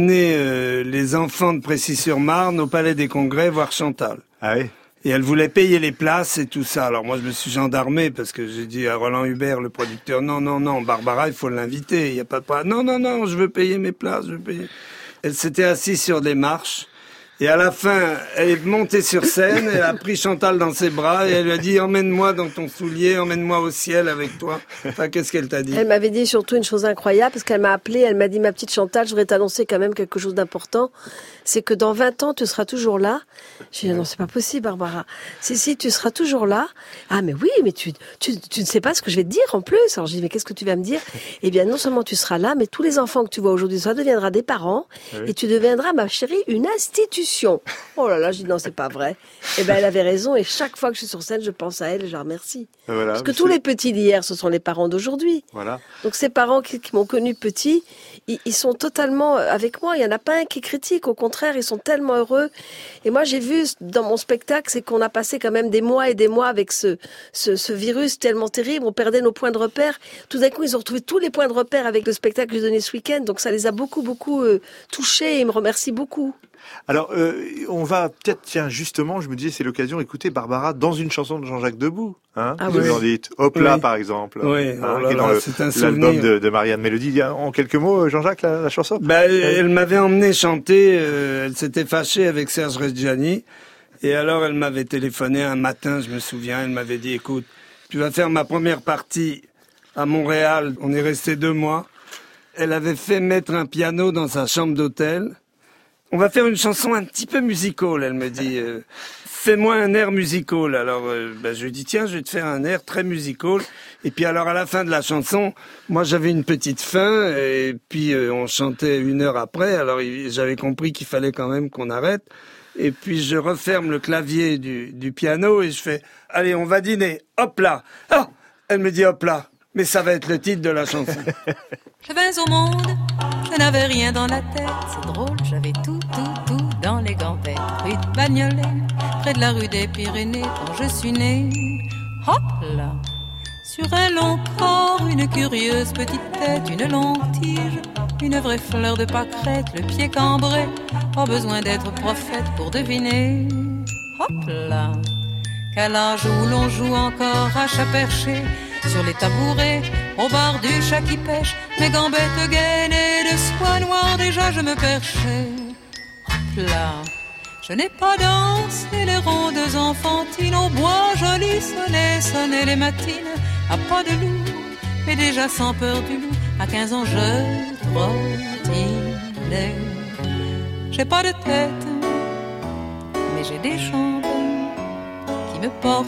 amener les enfants de Précy-sur-Marne au Palais des Congrès voir Chantal. Ah oui. Et elle voulait payer les places et tout ça. Alors moi, je me suis gendarmé parce que j'ai dit à Roland Hubert, le producteur, non, Barbara, il faut l'inviter. Il y a pas de problème. Non, je veux payer mes places, je veux payer. Elle s'était assise sur des marches. Et à la fin, elle est montée sur scène, elle a pris Chantal dans ses bras et elle lui a dit « Emmène-moi dans ton soulier, emmène-moi au ciel avec toi ». Enfin, qu'est-ce qu'elle t'a dit ? Elle m'avait dit surtout une chose incroyable, parce qu'elle m'a appelée, elle m'a dit « Ma petite Chantal, je voudrais t'annoncer quand même quelque chose d'important, c'est que dans 20 ans, tu seras toujours là. » J'ai dit « Non, c'est pas possible, Barbara. Si, tu seras toujours là. » « Ah, mais oui, mais tu ne sais pas ce que je vais te dire en plus. » Alors j'ai dit « Mais qu'est-ce que tu vas me dire ?» Eh bien, non seulement tu seras là, mais tous les enfants que tu vois aujourd'hui, ça deviendra des parents, et tu deviendras, ma chérie, une institution. Oh là là, je dis non, c'est pas vrai. Eh ben, elle avait raison et chaque fois que je suis sur scène, je pense à elle et je la remercie. Voilà, parce que tous les petits d'hier, ce sont les parents d'aujourd'hui. Voilà. Donc ces parents qui m'ont connu petit, ils sont totalement avec moi. Il y en a pas un qui critique. Au contraire, ils sont tellement heureux. Et moi, j'ai vu dans mon spectacle, c'est qu'on a passé quand même des mois et des mois avec ce virus tellement terrible. On perdait nos points de repère. Tout d'un coup, ils ont retrouvé tous les points de repère avec le spectacle que j'ai donné ce week-end. Donc ça les a beaucoup touchés et ils me remercient beaucoup. Alors, on va peut-être, tiens, justement, je me disais, c'est l'occasion d'écouter Barbara dans une chanson de Jean-Jacques Debout. Hein, ah vous en dites Hop là, par exemple. Oui, qui est dans l'album de Marianne Mélodie. En quelques mots, Jean-Jacques, la chanson Elle m'avait emmené chanter, elle s'était fâchée avec Serge Reggiani. Et alors, elle m'avait téléphoné un matin, je me souviens, elle m'avait dit, écoute, tu vas faire ma première partie à Montréal. On est resté 2 mois. Elle avait fait mettre un piano dans sa chambre d'hôtel. On va faire une chanson un petit peu musicale, elle me dit. Fais-moi un air musical. Alors, je lui dis, tiens, je vais te faire un air très musical. Et puis alors, à la fin de la chanson, moi, j'avais une petite fin. Et puis, on chantait 1 heure après. Alors, j'avais compris qu'il fallait quand même qu'on arrête. Et puis, je referme le clavier du piano et je fais, allez, on va dîner. Hop là. Ah, elle me dit, hop là. Mais ça va être le titre de la chanson. Je vins au monde, je n'avais rien dans la tête. C'est drôle, j'avais tout dans les gantettes. Rue de Bagnolet, près de la rue des Pyrénées, quand je suis née. Hop là, sur un long corps, une curieuse petite tête, une longue tige, une vraie fleur de pâquerette, le pied cambré. Pas besoin d'être prophète pour deviner. Hop là, qu'à l'âge où l'on joue encore à chat perché, sur les tabourets, au bar du chat qui pêche, mes gambettes gainées de soie noire, déjà je me perchais. Hop là, je n'ai pas dansé les rondes enfantines, au bois joli sonnaient les matines, à pas de loup, mais déjà sans peur du loup, à 15 ans je trottinais. J'ai pas de tête, mais j'ai des jambes qui me portent,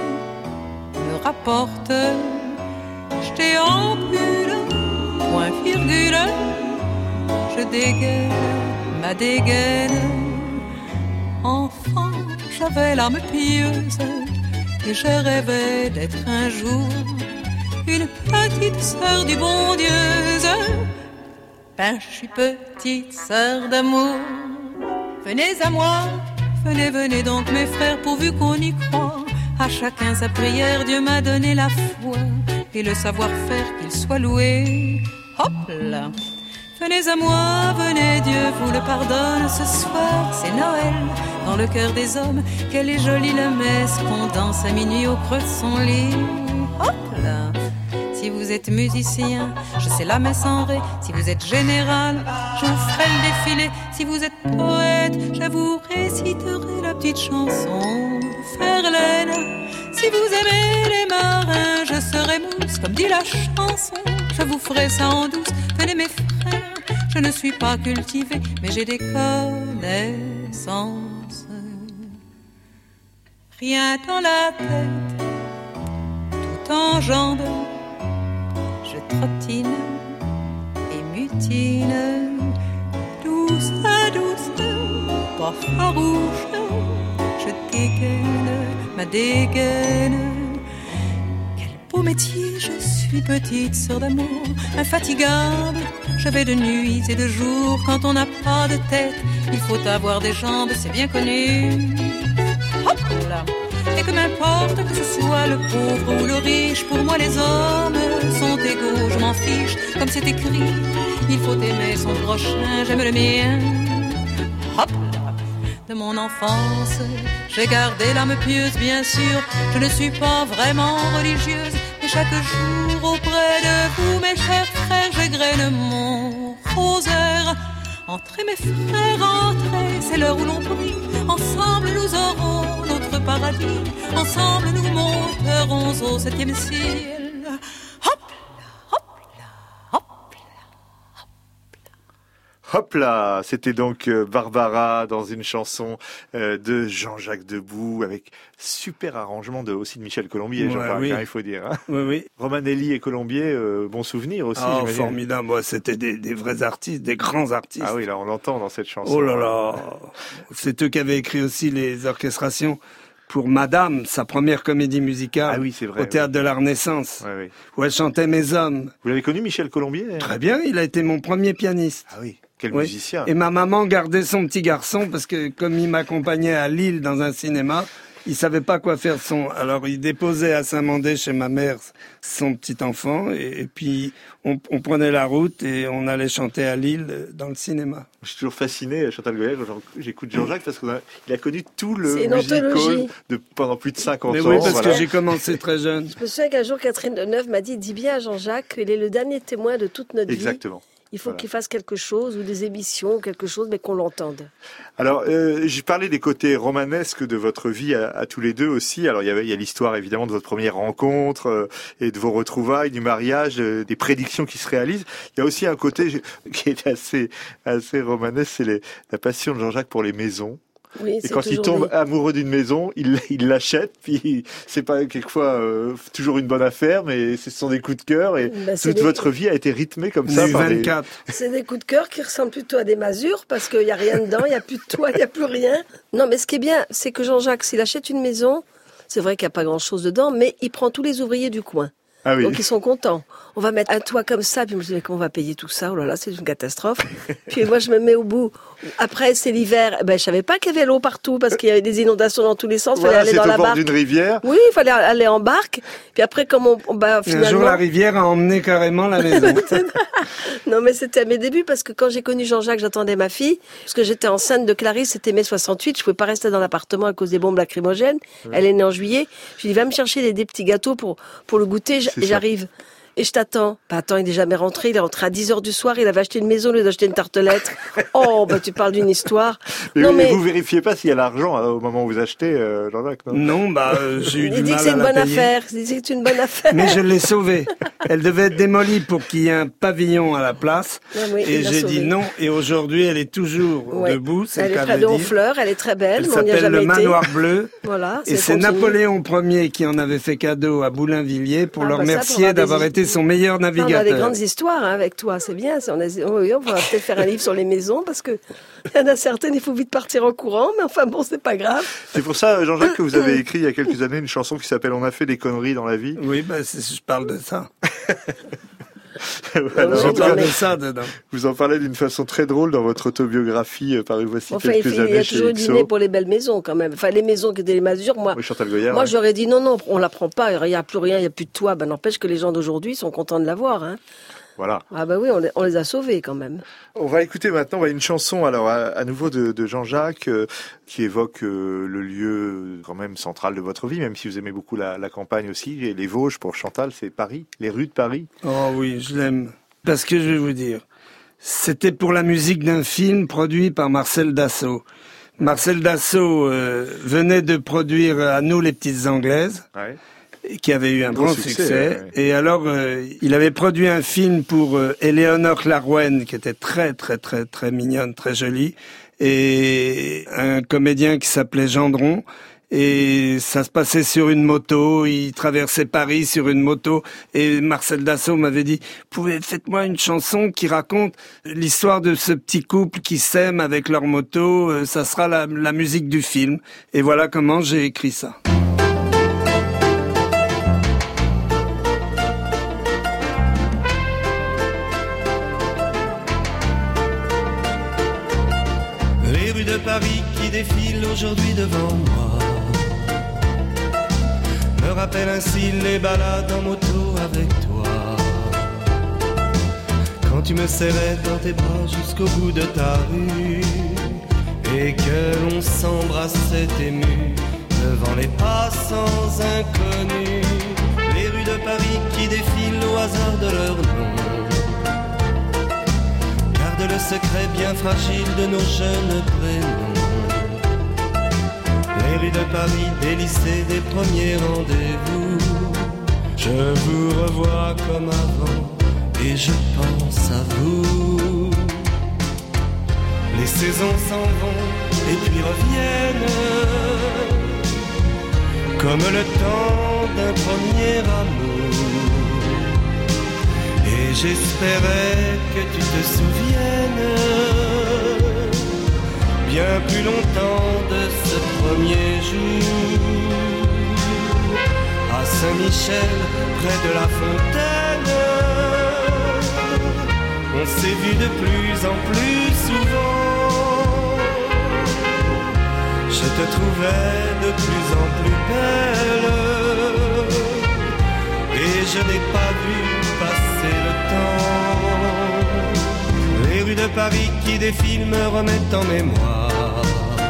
me rapportent. Je déambule, point virgule, je dégaine ma dégaine. Enfant, j'avais l'âme pieuse et je rêvais d'être un jour une petite sœur du bon Dieu. Ben, je suis petite sœur d'amour. Venez à moi, venez donc mes frères, pourvu qu'on y croit. À chacun sa prière, Dieu m'a donné la foi et le savoir-faire, qu'il soit loué. Hop là, venez à moi, venez, Dieu vous le pardonne. Ce soir, c'est Noël, dans le cœur des hommes. Quelle est jolie la messe qu'on danse à minuit au creux de son lit. Hop là, si vous êtes musicien, je sais la messe en ré. Si vous êtes général, je vous ferai le défilé. Si vous êtes poète, je vous réciterai la petite chanson de Verlaine. Si vous aimez les marins, je serai mousse, comme dit la chanson. Je vous ferai ça en douce, venez mes frères. Je ne suis pas cultivé, mais j'ai des connaissances. Rien dans la tête, tout en jambes, je trottine et mutine. Douce, douce, pas farouche, je dégaine ma dégaine. Quel beau métier, je suis petite sœur d'amour, infatigable. Je vais de nuit et de jour. Quand on n'a pas de tête, il faut avoir des jambes, c'est bien connu. Hop là. Et que m'importe que ce soit le pauvre ou le riche, pour moi les hommes sont égaux, je m'en fiche. Comme c'est écrit, il faut aimer son prochain, j'aime le mien. Hop là. De mon enfance, j'ai gardé l'âme pieuse, bien sûr. Je ne suis pas vraiment religieuse, mais chaque jour auprès de vous, mes chers frères, j'égrène mon rosaire. Entrez mes frères, entrez, c'est l'heure où l'on prie. Ensemble nous aurons notre paradis. Ensemble nous monterons au 7e ciel. Hop là, c'était donc Barbara dans une chanson de Jean-Jacques Debout avec super arrangement aussi de Michel Colombier, oui. Il faut dire. Hein. Oui. Romanelli et Colombier, bon souvenir aussi. Oh, formidable, moi, c'était des vrais artistes, des grands artistes. Ah oui, là on l'entend dans cette chanson. Oh là là, c'est eux qui avaient écrit aussi les orchestrations pour Madame, sa première comédie musicale, c'est vrai, au Théâtre de la Renaissance, où elle chantait Mes Hommes. Vous l'avez connu, Michel Colombier? Très bien, il a été mon premier pianiste. Ah oui. Quel musicien. Et ma maman gardait son petit garçon parce que comme il m'accompagnait à Lille dans un cinéma, il savait pas quoi faire alors il déposait à Saint-Mandé chez ma mère son petit enfant et puis on prenait la route et on allait chanter à Lille dans le cinéma. Je suis toujours fasciné, Chantal Goya, j'écoute Jean-Jacques parce qu'il a connu tout le musical pendant plus de 50 ans. Mais oui, parce que j'ai commencé très jeune. Je me souviens qu'un jour, Catherine Deneuve m'a dit, dis bien à Jean-Jacques qu'il est le dernier témoin de toute notre vie. Exactement. Il faut qu'il fasse quelque chose, ou des émissions, quelque chose, mais qu'on l'entende. Alors, j'ai parlé des côtés romanesques de votre vie à tous les deux aussi. Alors, il y a l'histoire, évidemment, de votre première rencontre et de vos retrouvailles, du mariage, des prédictions qui se réalisent. Il y a aussi un côté qui est assez romanesque, c'est la passion de Jean-Jacques pour les maisons. Oui, et quand il tombe amoureux d'une maison, il l'achète, puis c'est pas quelquefois toujours une bonne affaire, mais ce sont des coups de cœur, et toute votre vie a été rythmée comme ça par 24. C'est des coups de cœur qui ressemblent plutôt à des masures, parce qu'il n'y a rien dedans, il n'y a plus de toit, il n'y a plus rien. Non, mais ce qui est bien, c'est que Jean-Jacques, s'il achète une maison, c'est vrai qu'il n'y a pas grand-chose dedans, mais il prend tous les ouvriers du coin. Ah oui. Donc ils sont contents. On va mettre un toit comme ça, puis je me dis mais comment on va payer tout ça? Oh là là, c'est une catastrophe. Puis moi je me mets au bout. Après c'est l'hiver, je savais pas qu'il y avait l'eau partout parce qu'il y avait des inondations dans tous les sens. Voilà, fallait aller dans la barque. C'est au bord d'une rivière. Oui, il fallait aller en barque. Puis après comme finalement. Un jour la rivière a emmené carrément la maison. Non mais c'était à mes débuts parce que quand j'ai connu Jean-Jacques, j'attendais ma fille parce que j'étais enceinte de Clarisse, c'était mai 68, je pouvais pas rester dans l'appartement à cause des bombes lacrymogènes. Oui. Elle est née en juillet. Je lui ai dit va me chercher des petits gâteaux pour le goûter, et j'arrive. Et je t'attends. Attends, il n'est jamais rentré. Il est rentré à 10h du soir. Il avait acheté une maison, il a acheté une tartelette. Oh, tu parles d'une histoire. Mais vous vérifiez pas s'il y a l'argent au moment où vous achetez, Jean-Jacques, non? Non, j'ai eu du mal à la payer. Il dit que c'est une bonne affaire. Il dit que c'est une bonne affaire. Mais je l'ai sauvée. Elle devait être démolie pour qu'il y ait un pavillon à la place. Et j'ai dit non. Et aujourd'hui, elle est toujours debout. Elle est près d'Honfleur. Elle est très belle. Elle s'appelle le Manoir Bleu. Voilà. Et c'est Napoléon Ier qui en avait fait cadeau à Boulainvilliers pour le remercier d'avoir été son meilleur navigateur. On a des grandes histoires avec toi, c'est bien. On va peut-être faire un livre sur les maisons parce que il y en a certaines, il faut vite partir en courant, mais enfin bon, c'est pas grave. C'est pour ça, Jean-Jacques, que vous avez écrit il y a quelques années une chanson qui s'appelle On a fait des conneries dans la vie. Oui, je parle de ça. Voilà, je parle de ça dedans. Vous en parlez d'une façon très drôle dans votre autobiographie parue voici quelques années. Il y a toujours eu dîner pour les belles maisons quand même. Enfin, les maisons qui étaient les masures, moi, Chantal Goya, moi j'aurais dit non, on la prend pas, il n'y a plus rien, il n'y a plus de toit. N'empêche que les gens d'aujourd'hui sont contents de l'avoir. Hein. Voilà. Ah oui, on les a sauvés quand même. On va écouter maintenant une chanson alors à nouveau de Jean-Jacques qui évoque le lieu quand même central de votre vie, même si vous aimez beaucoup la campagne aussi. Et les Vosges pour Chantal, c'est Paris, les rues de Paris. Oh oui, je l'aime. Parce que je vais vous dire, c'était pour la musique d'un film produit par Marcel Dassault. Marcel Dassault venait de produire À nous les petites Anglaises. Ouais. Qui avait eu un grand succès. Ouais. Et alors, il avait produit un film pour Éléonore Larouenne, qui était très, très, très, très mignonne, très jolie, et un comédien qui s'appelait Gendron. Et ça se passait sur une moto, il traversait Paris sur une moto, et Marcel Dassault m'avait dit, faites-moi une chanson qui raconte l'histoire de ce petit couple qui s'aime avec leur moto, ça sera la musique du film. Et voilà comment j'ai écrit ça. De Paris qui défile aujourd'hui devant moi me rappelle ainsi les balades en moto avec toi. Quand tu me serrais dans tes bras jusqu'au bout de ta rue et que l'on s'embrassait ému devant les passants inconnus, les rues de Paris qui défilent au hasard de leur nom gardent le secret bien fragile de nos jeunes prénoms. Les rues de Paris délicées des premiers rendez-vous, je vous revois comme avant et je pense à vous. Les saisons s'en vont et puis reviennent comme le temps d'un premier amour. Et j'espérais que tu te souviennes bien plus longtemps de ce premier jour. À Saint-Michel, près de la fontaine, on s'est vu de plus en plus souvent. je te trouvais de plus en plus belle, et je n'ai pas vu passer le temps. Les rues de Paris qui défilent me remettent en mémoire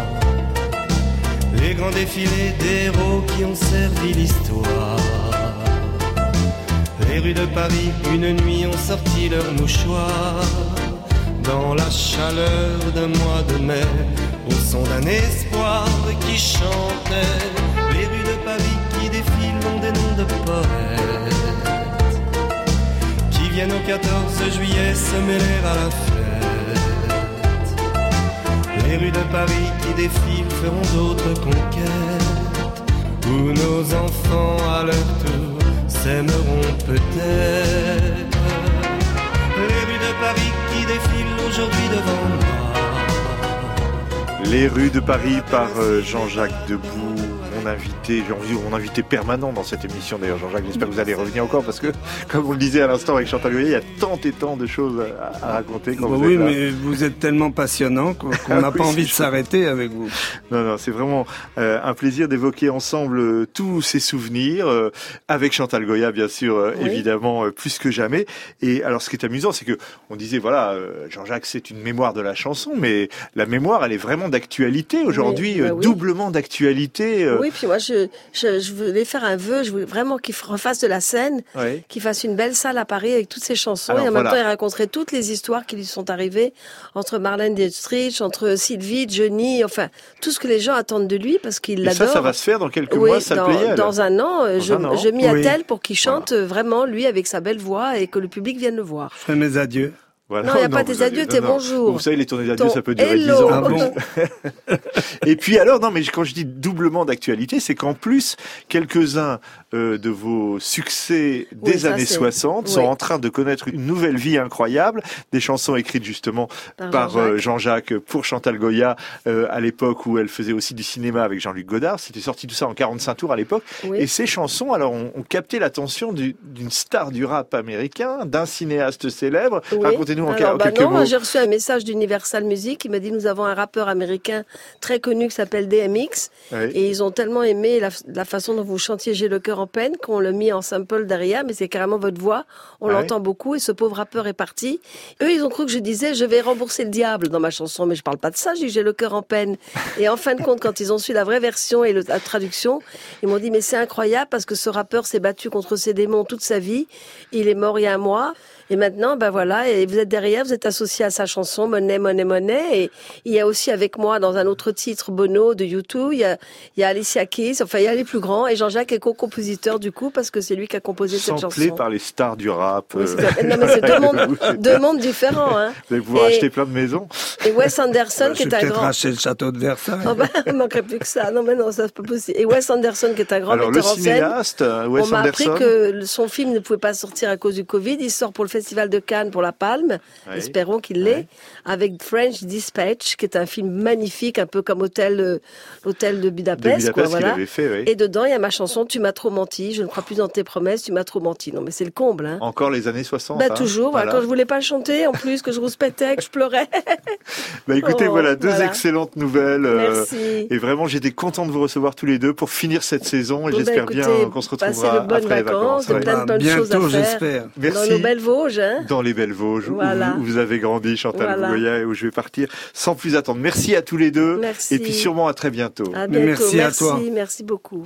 les grands défilés d'héros qui ont servi l'histoire. Les rues de Paris, une nuit, ont sorti leurs mouchoirs dans la chaleur d'un mois de mai, au son d'un espoir qui chantait. Les rues de Paris qui défilent ont des noms de poètes qui viennent au 14 juillet se mêler à la fête. Les rues de Paris qui défilent feront d'autres conquêtes, où nos enfants à leur tour s'aimeront peut-être. Les rues de Paris qui défilent aujourd'hui devant moi. Les rues de Paris par Jean-Jacques Debout, mon invité, mon invité permanent dans cette émission d'ailleurs. Jean-Jacques, j'espère que vous allez revenir encore parce que, comme vous le disiez à l'instant avec Chantal Goya, il y a tant et tant de choses à raconter. Quand vous oui, êtes là. Mais vous êtes tellement passionnant qu'on n'a pas envie de s'arrêter avec vous. Non, c'est vraiment un plaisir d'évoquer ensemble tous ces souvenirs, avec Chantal Goya, bien sûr, oui. Évidemment, plus que jamais. Et alors, ce qui est amusant, c'est que on disait, voilà, Jean-Jacques, c'est une mémoire de la chanson, mais la mémoire, elle est vraiment d'actualité aujourd'hui, oui, doublement d'actualité. Oui, puis moi, je voulais faire un vœu, je voulais vraiment qu'il refasse de la scène, oui. Qu'il fasse une belle salle à Paris avec toutes ses chansons, alors, et en même temps, il raconterait toutes les histoires qui lui sont arrivées entre Marlène Dietrich, entre Sylvie, Johnny, enfin, tout ce que les gens attendent de lui, parce qu'il l'adore. Ça va se faire dans quelques mois, ça le Pléiade. Dans un an, je m'y attelle pour qu'il chante vraiment, lui, avec sa belle voix, et que le public vienne le voir. Je fais mes adieux. Voilà. Non, il n'y a pas tes adieux, tes bonjours. Vous savez, les tournées d'adieux, ça peut durer 10 ans. Ah bon. Et puis alors, non, mais quand je dis doublement d'actualité, c'est qu'en plus, quelques-uns de vos succès des années 60 sont en train de connaître une nouvelle vie incroyable. Des chansons écrites justement par Jean-Jacques pour Chantal Goya, à l'époque où elle faisait aussi du cinéma avec Jean-Luc Godard. C'était sorti tout ça en 45 tours à l'époque. Oui. Et ces chansons, alors, ont capté l'attention d'une star du rap américain, d'un cinéaste célèbre. Oui. Racontez-nous en quelques mots. Moi, j'ai reçu un message d'Universal Music qui m'a dit, nous avons un rappeur américain très connu qui s'appelle DMX. Oui. Et ils ont tellement aimé la façon dont vous chantiez J'ai le cœur en peine qu'on l'a mis en sample derrière, mais c'est carrément votre voix. On l'entend beaucoup et ce pauvre rappeur est parti. Eux, ils ont cru que je disais, je vais rembourser le diable dans ma chanson, mais je parle pas de ça, j'ai le cœur en peine. Et en fin de compte, quand ils ont su la vraie version et la traduction, ils m'ont dit, mais c'est incroyable parce que ce rappeur s'est battu contre ses démons toute sa vie. Il est mort il y a un mois. Et maintenant, ben voilà, et vous êtes derrière, vous êtes associé à sa chanson Money, Money, Money. Et il y a aussi avec moi, dans un autre titre, Bono de U2, il y a Alicia Keys, enfin il y a les plus grands. Et Jean-Jacques est co-compositeur du coup, parce que c'est lui qui a composé cette chanson. Samplé par les stars du rap. Oui, non mais c'est deux mondes différents. Hein. Vous allez pouvoir acheter plein de maisons. Et Wes Anderson qui est un grand... racheter le château de Versailles. Oh ben, il manquerait plus que ça. Non mais non, ça c'est pas possible. Et Wes Anderson qui est un grand metteur en scène. Cinéaste, Wes on m'a Anderson. appris que son film ne pouvait pas sortir à cause du Covid. Il sort pour le Festival de Cannes pour la Palme, espérons qu'il l'ait, avec French Dispatch, qui est un film magnifique, un peu comme l'hôtel de Budapest. Quoi, voilà. Fait, et dedans, il y a ma chanson Tu m'as trop menti, je ne crois plus dans tes promesses, tu m'as trop menti. Non mais c'est le comble. Hein. Encore les années 60. Bah, toujours, voilà. Quand je voulais pas le chanter, en plus, que je rouspétais, que je pleurais. Bah écoutez, voilà, deux excellentes nouvelles. Merci. Et vraiment, j'étais content de vous recevoir tous les deux pour finir cette saison, et j'espère bien qu'on se retrouvera après les vacances. Plein de choses à faire. Merci. Dans nos belles Vosges. Hein. Dans les belles Vosges, où vous avez grandi, Chantal Goya, et où je vais partir sans plus attendre. Merci à tous les deux. Merci. Et puis sûrement à très bientôt. À bientôt. Merci à toi. Merci beaucoup.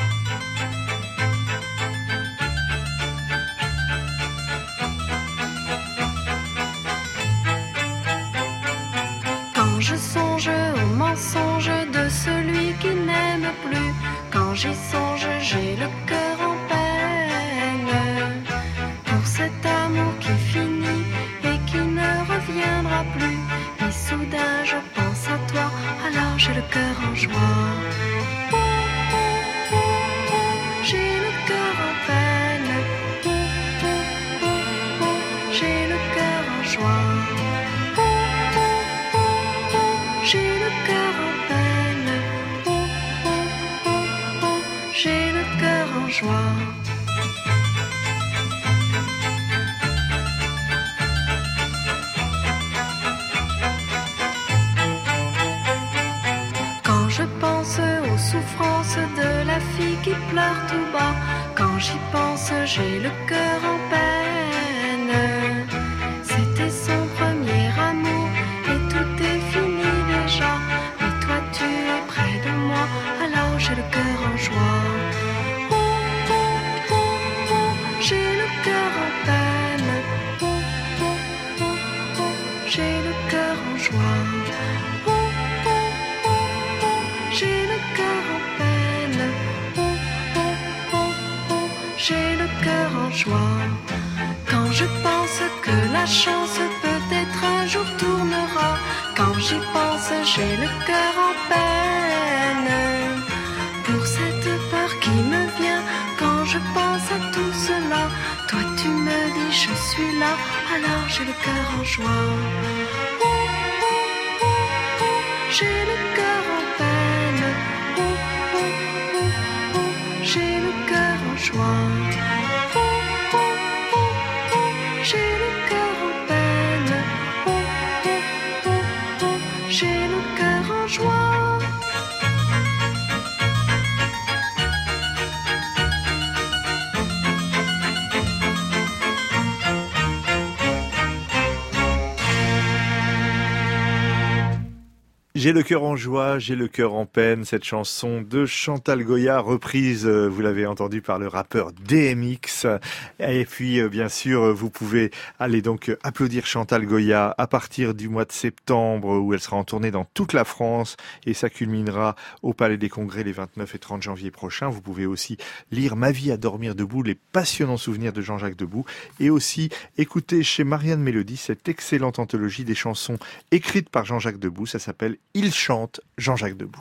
Quand je songe au mensonge de celui qui n'aime plus, quand j'y songe, j'ai le cœur en peine pour cet amour qui finit et qui ne reviendra plus. Et soudain je pense à toi, alors j'ai le cœur en joie. J'ai le cœur en peine, j'ai le cœur en joie. J'ai le cœur en peine, j'ai le cœur en joie. Quand je pense qui pleure tout bas. Quand j'y pense, j'ai le cœur en peine. C'était son premier amour et tout est fini déjà. Mais toi tu es près de moi, alors j'ai le cœur en joie. Oh, oh, oh, oh, j'ai le cœur en peine. Oh, oh, oh, oh, j'ai le cœur en joie. Oh, oh, oh, oh, j'ai le cœur en peine. Oh, oh, oh, oh, j'ai le cœur en joie. Quand je pense que la chance peut-être un jour tournera, quand j'y pense, j'ai le cœur en peine. Pour cette peur qui me vient quand je pense à tout cela, toi tu me dis je suis là, alors j'ai le cœur en joie. Oh, oh, oh, oh, j'ai le cœur en peine. Oh, oh, oh, oh, j'ai le cœur en joie. Oh, oh, oh, oh, j'ai le cœur en peine. Oh, oh, oh, oh, j'ai le cœur en joie. J'ai le cœur en joie, j'ai le cœur en peine, cette chanson de Chantal Goya, reprise, vous l'avez entendu, par le rappeur DMX. Et puis, bien sûr, vous pouvez aller donc applaudir Chantal Goya à partir du mois de septembre, où elle sera en tournée dans toute la France, et ça culminera au Palais des Congrès les 29 et 30 janvier prochains. Vous pouvez aussi lire Ma vie à dormir debout, les passionnants souvenirs de Jean-Jacques Debout, et aussi écouter chez Marianne Mélodie cette excellente anthologie des chansons écrites par Jean-Jacques Debout. Ça s'appelle Il chante Jean-Jacques Debout.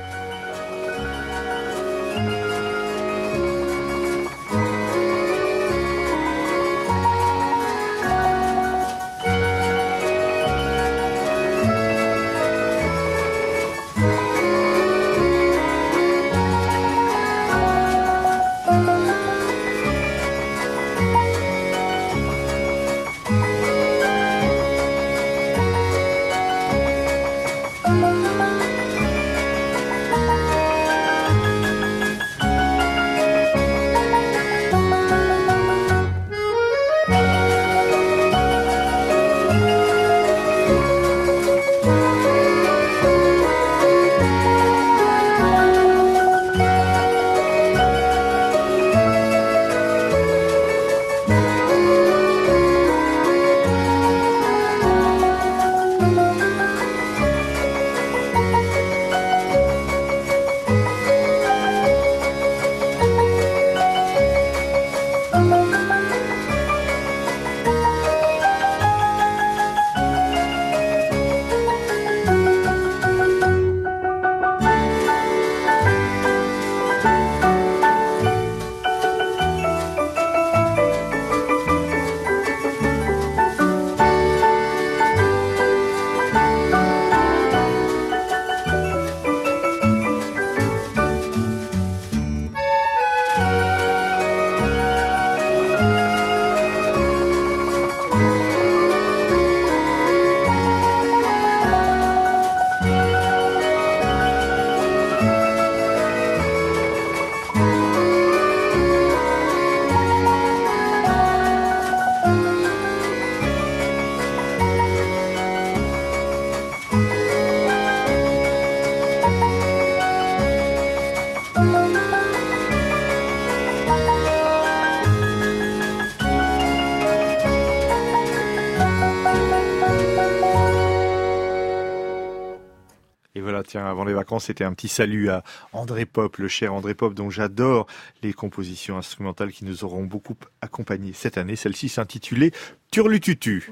Tiens, avant les vacances, c'était un petit salut à André Pop, le cher André Pop, dont j'adore les compositions instrumentales qui nous auront beaucoup accompagnés cette année. Celle-ci s'intitulait Turlututu.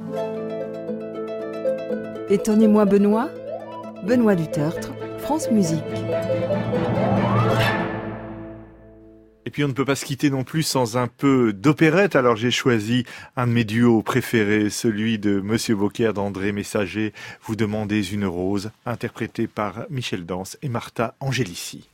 Étonnez-moi Benoît, Benoît Dutertre, France Musique. Et puis on ne peut pas se quitter non plus sans un peu d'opérette, alors j'ai choisi un de mes duos préférés, celui de Monsieur Beaucaire d'André Messager, Vous demandez une rose, interprété par Michel Dance et Martha Angelici.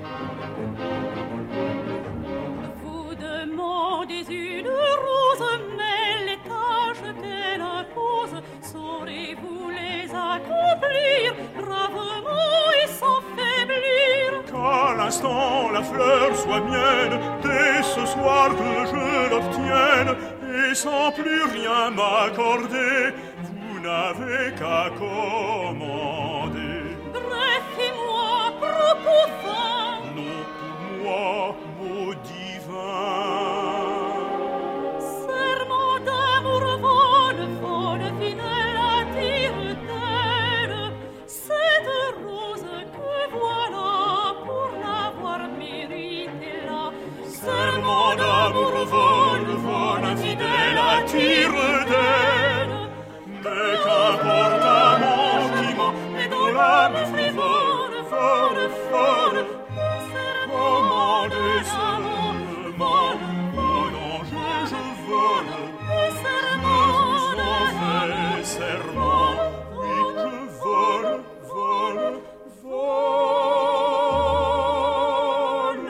Vous demandez une rose, mais les tâches qu'elle impose, saurez-vous les accomplir bravement et sans faiblir? Quand la instant la fleur soit mienne, dès ce soir que je l'obtienne, et sans plus rien m'accorder, vous n'avez qu'à commander. Bref-moi, propos fin. Non, pour moi, mot divin. Serment d'amour vole, vole, fidèle, attire d'elle. Cette rose que voilà, pour l'avoir méritée là. Serment d'amour vole, vole, fidèle, attire d'elle. Mais qu'importe amant qui ment, et dont l'âme frivole, vole, vole, commandez seulement, mon ange, je vole, mais vous en fais serment, oui, je vole, vole, vole.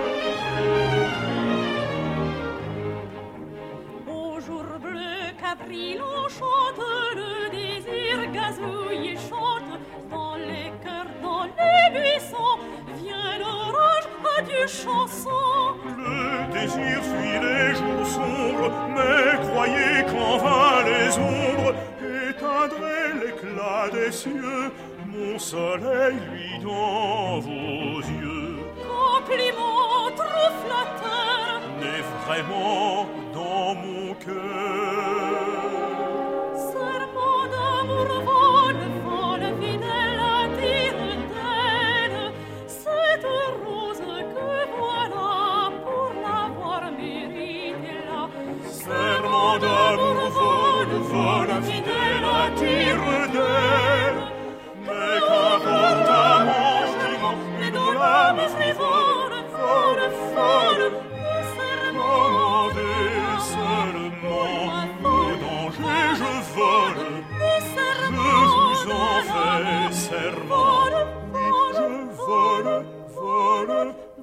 Au jour bleu qu'April enchante, le désir gazouille et chante dans les cœurs, dans les buissons. Vient l'orage, adieu chanson. Le désir fuit les jours sombres, mais croyez qu'en vain les ombres éteindraient l'éclat des cieux, mon soleil lui dans vos yeux. Compliment trop flatteur n'est vraiment dans mon cœur. Serment d'amour vole, vole, fidèle, attire d'elle. Cette rose que voilà, pour l'avoir méritée là. Serment d'amour vole, vole, fidèle, attire d'elle. Mais qu'importe amant qui ment, et dont l'âme frivole, vole, vole, commandez seulement, au danger je vole, je vous en fais serment, oui, je vole, vole,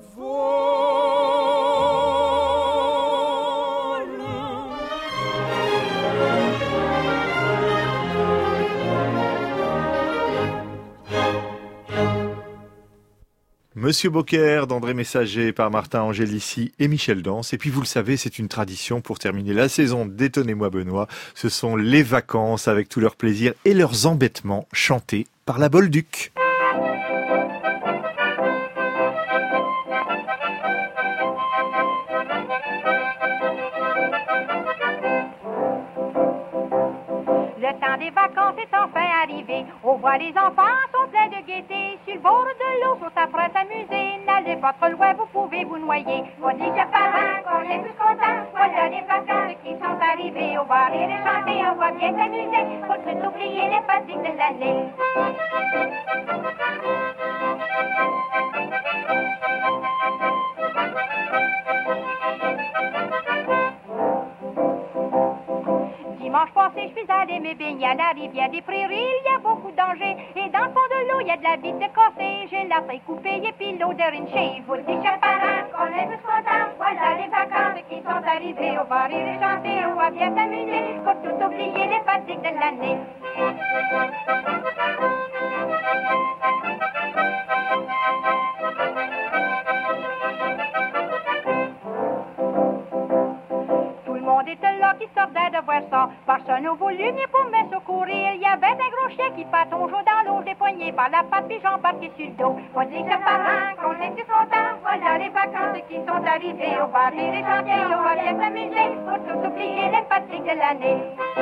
Monsieur Beaucaire d'André Messager par Martin Angélici et Michel Dance. Et puis vous le savez, c'est une tradition pour terminer la saison d'Étonnez-moi Benoît. Ce sont les vacances avec tous leurs plaisirs et leurs embêtements chantés par la Bolduc. Le temps des vacances est enfin arrivé. On voit les enfants sont pleins de gaieté. Sur le bord de l'eau sont après s'amuser. N'allez pas trop loin, vous pouvez vous noyer. On dit que parents qu'on est tous contents. Voilà les vacances qui sont arrivées. On va rire et chanter, on va bien s'amuser. Faut tout oublier les fatigues de l'année. Dimanche passé, je suis allée me baigner à la rivière des Prairies. Il y a beaucoup de dangers. Et dans le fond de l'eau, il y a de la bite de corsée. J'ai la feuille coupée et puis l'odeur une chèvre. Vous dites, chers parents, qu'on est tous contents. Voilà les vacances qui sont arrivées. On va rire et chanter, on va bien s'amuser. Faut tout oublier les fatigues de l'année. Était là qui sortait de voir ça. Personne n'a voulu ni pour me secourir. Il y avait un gros chien qui patauge dans l'eau, dépoigné par la patte, puis j'embarqué sur le dos. On dit que parents, qu'on est tous contents. Voilà les vacances qui sont arrivées. On va rire et chanter, on va bien s'amuser. Pour tout oublier les fatigues de l'année.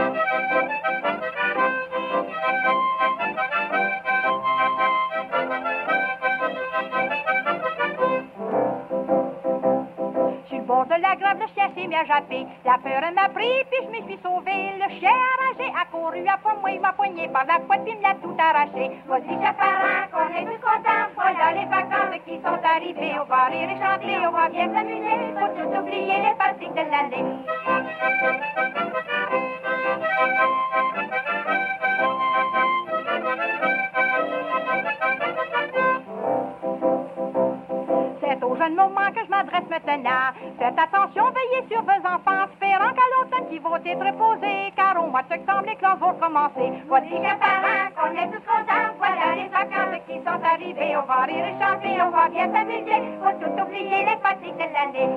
De la grave, le chien s'est mis à japper. La peur m'a pris, puis je me suis sauvée. Le chien enragé a couru après moi, il m'a poigné par la couette, puis me l'a tout arraché. Vas-y, chers parents, qu'on est tous contents. Voilà les vacances qui sont arrivées. On va rire et chanter, on va bien s'amuser. Faut tout oublier les fatigues de l'année. C'est au jeune moment que je m'adresse maintenant. Faites attention, veillez sur vos enfants, espérant qu'à l'automne qui vont être reposés, car au mois de septembre, les classes vont commencer. Voici les parents, qu'on est tous contents, voilà voilà les vacances qui sont arrivées. On va rire et chanter, on va bien s'amuser. Faut tout oublier les fatigues de l'année.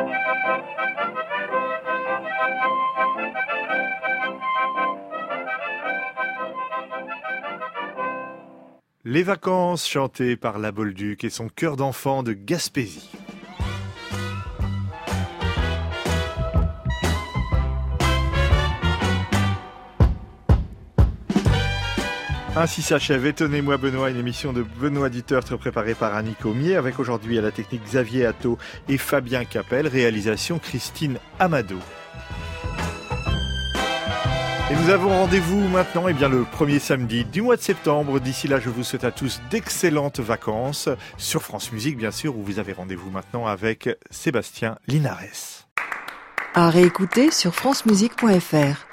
Les vacances chantées par la Bolduc et son chœur d'enfant de Gaspésie. Ainsi s'achève Étonnez-moi Benoît, une émission de Benoît Dutertre préparée par Annie Comier, avec aujourd'hui à la technique Xavier Atto et Fabien Capel, réalisation Christine Amado. Et nous avons rendez-vous maintenant, le premier samedi du mois de septembre. D'ici là, je vous souhaite à tous d'excellentes vacances sur France Musique, bien sûr, où vous avez rendez-vous maintenant avec Sébastien Linares. À réécouter sur francemusique.fr.